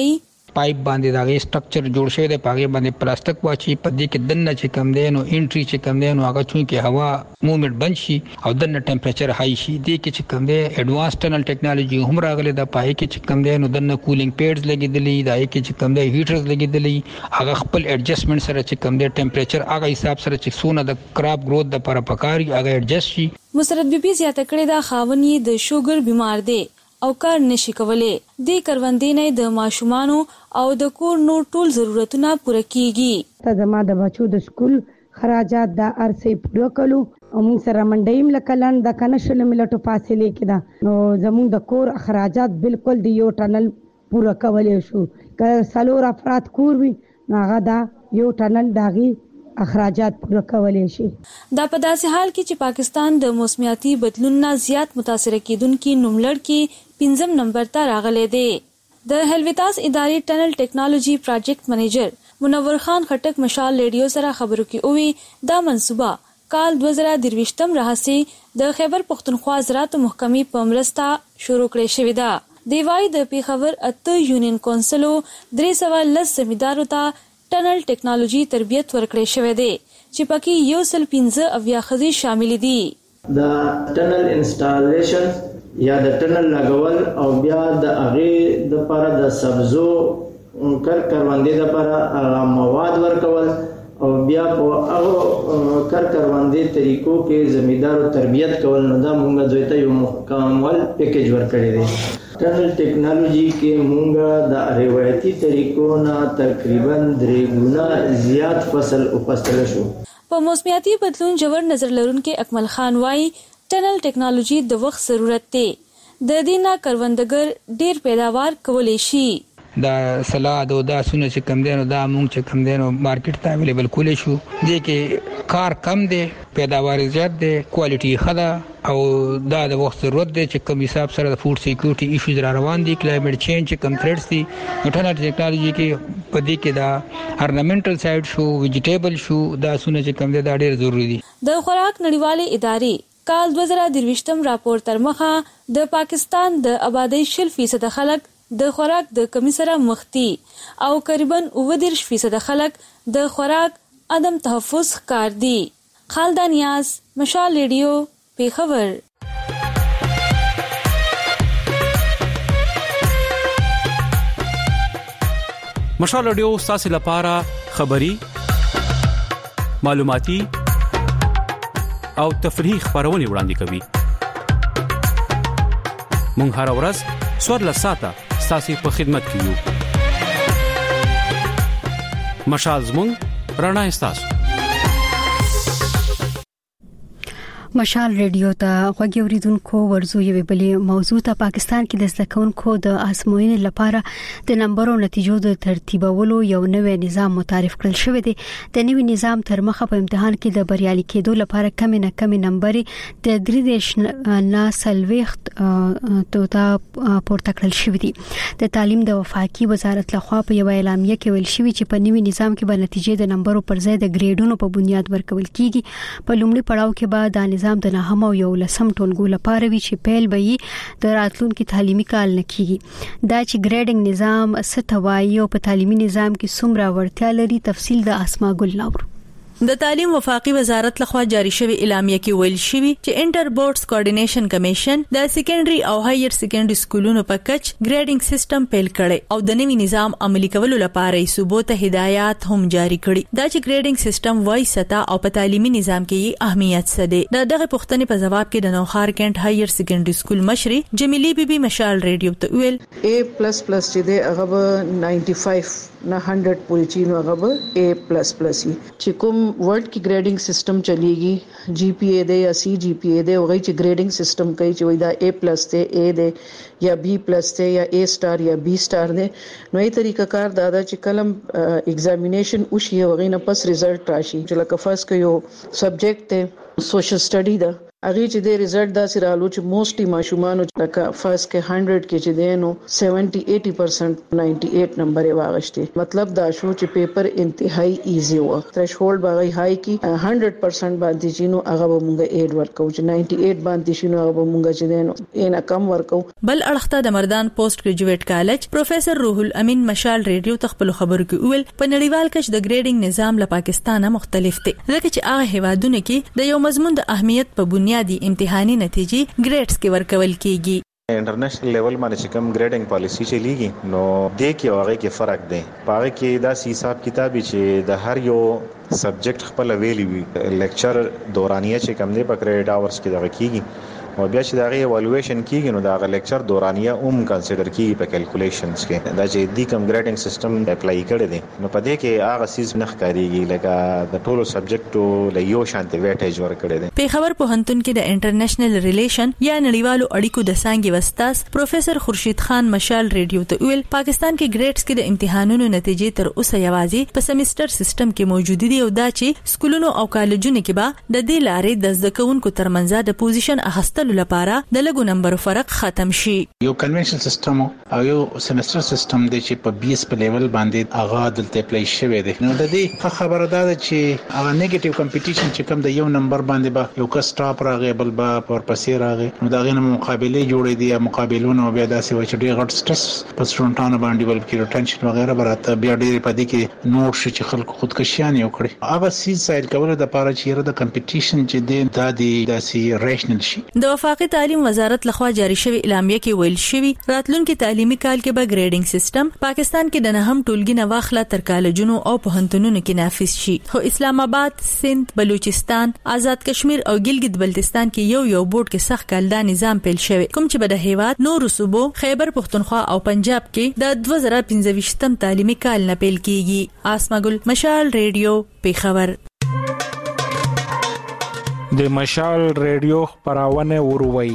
پایپ باندې دا غي سټرکچر جوړ شوی دی پاګه باندې پلاستیک واچي په دې کې دنه چې کم دی نو انټری چې کم دی نو هغه چونکه هوا موومېنټ بند شي او دنه ټمپریچر هاي شي دې کې چې کم دی اډوانس ټنل ټیکنالوژي هم راغله د پای کې چې کم دی نو دنه کولینګ پیډز لګیدلې دا کې چې کم دی هیټرز لګیدلې هغه خپل ایڈجسټمنټ سره چې کم دی ټمپریچر هغه حساب سره چې سونه د کراپ گروث د لپاره پکاري هغه ایڈجسټ شي. مسرت بیبي زیاته کړې دا خاونی د شوګر بیمار دی او کار نشي کولای د کروندې نه د ماشومانو او د کور نور ټول ضرورتونه پوره کیږي. ته زما د بچو د سکول خراجات د ارسې پوره کړو او موږ سره منډیم لکلن د کنشل ملټو فاصله کې دا نو زموږ د کور اخراجات بالکل د یو ټنل پوره کولای شو. که سلور افراد کور وي هغه دا یو ټنل داغي اخراجات پوره کولای شي. دا په داسې حال کې چې پاکستان د موسمیاتي بدلون نه زیات متاثر کیدونکو نوملړ کې 5 نمبر ته راغلی دی. د هلویتاس ادارې ټنل ټیکنالوژي پروجیکټ منیجر منور خان خټک مشال ریډیو سره خبرو کې اووی دا منصوبه کال 2023 راهسي د خیبر پختونخوا زراعت محکمې په مرسته شروع کړې شوې ده. دی وايي د پیښور اته یونین کونسلو 310 زمیندارو ته ټنل ټیکنالوژي تربیت ورکړې شوې ده چې پکې 115 خزي شامل دي. د ټنل انسټالیشن یا د ټنل لګول او بیا د هغه د لپاره د سبزو کروندې لپاره مواد ورکول او بیا په هغه کروندې طریقو کې زمیندارو تربیت کول نو دا موږ دوی ته یو مکمل پیکیج ورکړی دی. ټنل ټیکنالوژي کې موږ د روایتي طریقو نه تقریبا 3 ګونه زیات فصل وپستل شو. په موسمیاتي بدلون جوړ نظر لرونکي اکمل خان وايي ټنل ټیکنالوژي د وخت ضرورت دی. د دې نه کروندګر ډیر پیداوار کولی شي. دا سلاد او دا سونه چې کم دي نو دا مونږ چې کم دي نو مارکیټ ته اویلیبل کولای شو. دې کې کار کم دی پیداوار زیات دی کوالټي ښه او دا د وخت ضرورت دی چې کوم حساب سره د فود سکیورټي ایشوز را روان دي کلایمټ چینج چې کم تھریټس دي نو ټنل ټیکنالوژي کې په دې کې دا ارنامنټل سایډ شو ویجیټیبل شو دا سونه چې کم دي دا ډیر ضروری دي. د خوراک نړیوالې ادارې کال 2023 راپور تر مخه د پاکستان د آبادی 0% خلک د خوراک د کمی سره مخ دي او تقریبا 29% خلک د خوراک عدم تحفظ ښکار دي. خالد نیاز مشال ریډیو پیښور. مشال ریډیو ستاسو لپاره خبري معلوماتي او تفریحي خبرونه وړاندې کوي. مونږ هر ورځ 14 ساعته ستاسو په خدمت کې یو. مشال زموږ رڼا ستاسو. مشال ریډیو ته غوږی اوریدونکو ورزو یو بلې موضوع ته پاکستان کې د زدکونکو د آزموینې لپاره د نمبر او نتیجو د ترتیبولو یو نوې نظام متعارف کړل شوی دی. د نوې نظام تر مخه په امتحان کې د بریالي کېدو لپاره کم نه کم نمبر د 3.9 توتا پورته کړل شوی دی. د تعلیم د وفاقي وزارت لخوا په یو اعلامیه کې ویل شوی چې په نوې نظام کې به نتیجې د نمبرو پر ځای د ګریډونو په بنیاد ورکول کیږي. په لومړي پړاو کې به د نظام د نهم او یو لسم ټولګو لپاره وی چې پیل به یې د راتلونکي تعلیمي کال نه کیږي. دا چې ګریډینګ نظام ستوایي او په تعلیمي نظام کې څومره ورتیا لري تفصیل د اسما ګل نور. د تعلیم وفاقي وزارت لخوا جاری شوی اعلامیه کې ویل شوی چې انټر بورډز کوارډینیشن کمیشن د سیکنډري او هایر سیکنډري سکولونو په کچ ګریډینګ سیستم پیل کړي او د نوي نظام عملي کولو لپاره یې صوبو ته هدایات هم جاری کړي. دا چې ګریډینګ سیستم وای ستا او په تعلیمي نظام کې اهمیت څه دی دغه پوښتنې په جواب کې د نوخار کینټ هایر سیکنډري سکول مشري جمیلی بیبي مشال ریډیو ته ویل A++ چې دی هغه 95 نه 100 پورې چی نو هغه A++ چې کوم ورډ کی ګریډینګ سیستم چلیږي GPA دی یا CGPA دی هغه چې ګریډینګ سیستم کوي چې وای دا A+ دی A دی یا B+ دی یا A* یا B* دی نو ای طریقہ کار دا چې کلم ایگزامینیشن او شی وغه نه پس ریزلټ راشي چې لکه فرض کيو سبجیکټ ته سوشل سټډي ده اغه چې د ریزلټ دا سرالو چې موستلی ماشومان لکه فرست کې 100 کې چې دینو 70-80% 98 نمبر یې واغشته مطلب دا شو چې پیپر انتهایی ایزی و تھریشولډ باغی های کی 100% باندې چې نو هغه مونږه 8 ورکو چې 98 باندې چې نو هغه مونږه چې دینو ان کم ورکو بل اړخته د مردان پوسټ ګریجویټ کالج پروفیسور روح الامین مشال ریډیو تخپل خبرو کې ویل په نړیوال کچ د ګریډینګ نظام له پاکستانه مختلف دی ځکه چې هغه هیوادونه کې د یو مضمون د اهمیت په بنیادی امتحاني نتیجې ګریډز کې ورکول کیږي انټرنیشنل لیول باندې چې کوم ګریډینګ پالیسی چلیږي نو د کې هغه کې فرق دی پاره کې دا حساب کتابي چې د هر یو سبجیکټ خپل ویلی وي لیکچر دورانیه چې کوم دی په کریډټ اورز کې دغه کیږي او بیا چې دغه ایوالویشن کیږي نو دا لیکچر دورانیه کنسیډر کیږي په کیلکولیشنز کې دا چې د کوم ګریډینګ سیستم اپلای کړی دی نو په دې کې هغه سیس نه ښکاریږي لکه د ټولو سبجیکټو له یو شانتي ویټیج ورکړی دی په خبر پوهنتون کې د انټرنیشنل ریلیشن یا نړیوالو اړیکو د څانګې وستاس پروفیسور خورشید خان مشال ریډیو ته ویل پاکستان کې ګریډز کې د امتحانونو نتیجې تر اوسه یوازې په سیمستر سیستم کې موجود دي او دا چې سکولونو او کالجونو کې به د دې لارې د زده کوونکو ترمنځ د پوزیشن اخستلو لپاره د لګو نمبر فرق ختم شي یو کنونشنل سیستم او یو سیمستر سیستم د چې په 20 په لیول باندې اغا دلته اپلای شوی دی نو د دې خبره ده چې هغه نیگیټیو کمپټیشن چې کوم د یو نمبر باندې به یو کس ټاپ راغی بل به ورپسې راغی نو دا غینه مقابله جوړې دي مقابلونه بیا داسې و چې ډېر غټ سټرس په سټوډنټانو باندې ولکې ټنشن وغیرہ برات بیا ډېر په دې کې نوټ شي چې خلکو خودکشیان یو کړی هغه سیز سایل کول د لپاره چې د کمپټیشن چې د داسې ریشنل شي د وفاقي تعلیم وزارت لخوا جاری شوی اعلامیه کې ویل شوی راتلونکي تعلیمي کال کې به ګریډینګ سیستم پاکستان کې د نهم ټولګي نه واخله تر کالجونو او پوهنتونونو کې نافذ شي خو اسلام آباد سند بلوچستان آزاد کشمیر او ګلګت بلتستان کې یو بورډ کې سخت کالدا نظام پیل شوی کوم چې به د هیواد نور صوبو خیبر پختونخوا او پنجاب کې د 2025م تعلیمي کال نه پیل کیږي اسما ګل مشال ریډیو پیښور د مشال ریډیو خبرونه وروي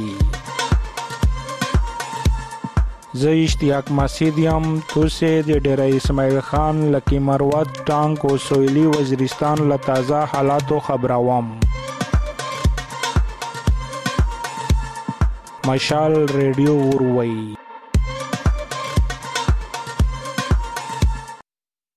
زه اشتیاق مسیدیم توسه د ډیره اسماعیل خان لکی مروت ټانک او سویلی وزیرستان له تازه حالاتو خبروم مشال ریډیو وروي